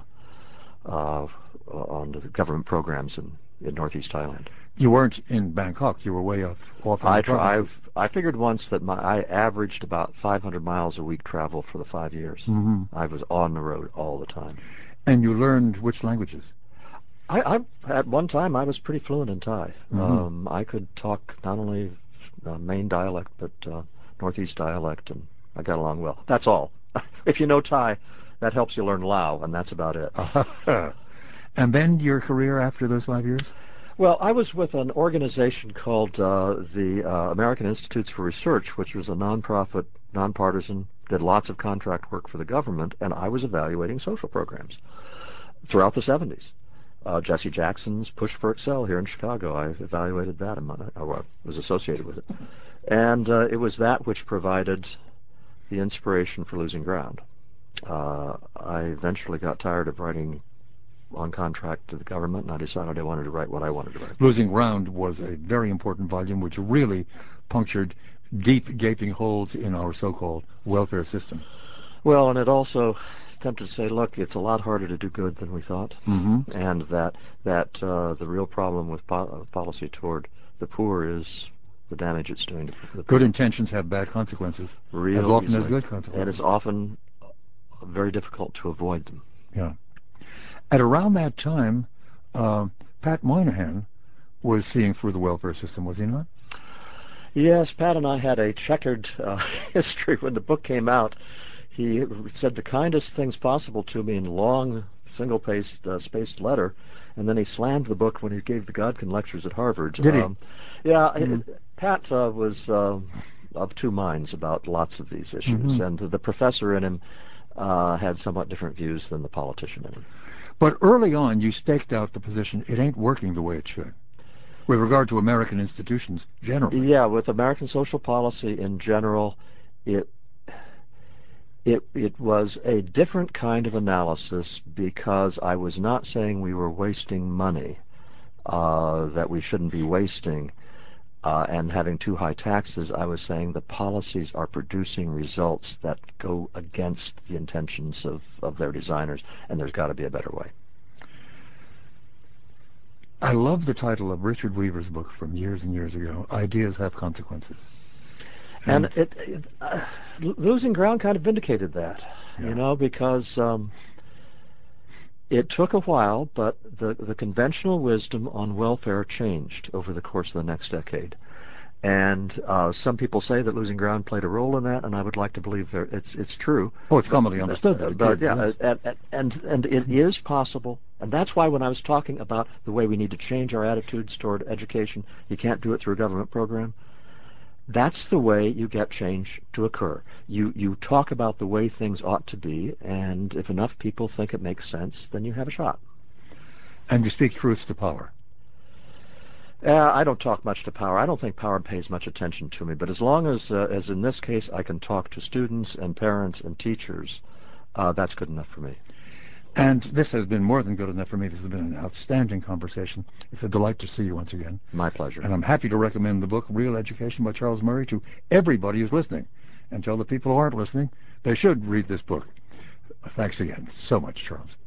uh, on the government programs in, in Northeast Thailand. You weren't in Bangkok. You were way off, off in I the try, provinces. I figured once that my I averaged about five hundred miles a week travel for the five years. Mm-hmm. I was on the road all the time. And you learned which languages? I, I at one time I was pretty fluent in Thai. Mm-hmm. Um, I could talk not only uh, main dialect but uh, Northeast dialect, and I got along well. That's all. If you know Thai, that helps you learn Lao, and that's about it. And then your career after those five years? Well, I was with an organization called uh, the uh, American Institutes for Research, which was a nonprofit, nonpartisan, did lots of contract work for the government, and I was evaluating social programs throughout the seventies. Uh, Jesse Jackson's Push for Excel here in Chicago, I evaluated that, and I was associated with it. And uh, it was that which provided the inspiration for Losing Ground. Uh, I eventually got tired of writing on contract to the government, and I decided I wanted to write what I wanted to write. Losing Ground was a very important volume which really punctured deep, gaping holes in our so-called welfare system. Well, and it also attempted to say, look, it's a lot harder to do good than we thought, Mm-hmm. and that that uh, the real problem with po- policy toward the poor is the damage it's doing to the Good poor. intentions have bad consequences, as Real often as easily. good And consequences. it's often very difficult to avoid them. Yeah. At around that time, uh, Pat Moynihan was seeing through the welfare system, was he not? Yes, Pat and I had a checkered uh, history. When the book came out, he said the kindest things possible to me in long, single-spaced uh, spaced letter, and then he slammed the book when he gave the Godkin lectures at Harvard. Did he? Um, yeah, Mm-hmm. it, Pat uh, was uh, of two minds about lots of these issues, mm-hmm. and the professor in him uh, had somewhat different views than the politician in him. But early on, you staked out the position, it ain't working the way it should, with regard to American institutions generally. Yeah, with American social policy in general, it it it was a different kind of analysis, because I was not saying we were wasting money, uh, that we shouldn't be wasting, uh, and having too high taxes. I was saying the policies are producing results that go against the intentions of, of their designers, and there's got to be a better way. I love the title of Richard Weaver's book from years and years ago, Ideas Have Consequences. And, and it, it uh, Losing Ground kind of vindicated that, yeah. you know, because um, it took a while, but the, the conventional wisdom on welfare changed over the course of the next decade. And uh, some people say that Losing Ground played a role in that, and I would like to believe that it's it's true. Oh, it's commonly but, understood that it but, did. Yeah, Yes. and, and and it is possible, and that's why when I was talking about the way we need to change our attitudes toward education, you can't do it through a government program. That's the way you get change to occur. You you talk about the way things ought to be, and if enough people think it makes sense, then you have a shot. And you speak truth to power. Uh, I don't talk much to power. I don't think power pays much attention to me. But as long as, uh, as in this case, I can talk to students and parents and teachers, uh, that's good enough for me. And this has been more than good enough for me. This has been an outstanding conversation. It's a delight to see you once again. My pleasure. And I'm happy to recommend the book, Real Education by Charles Murray, to everybody who's listening. And tell the people who aren't listening, they should read this book. Thanks again so much, Charles.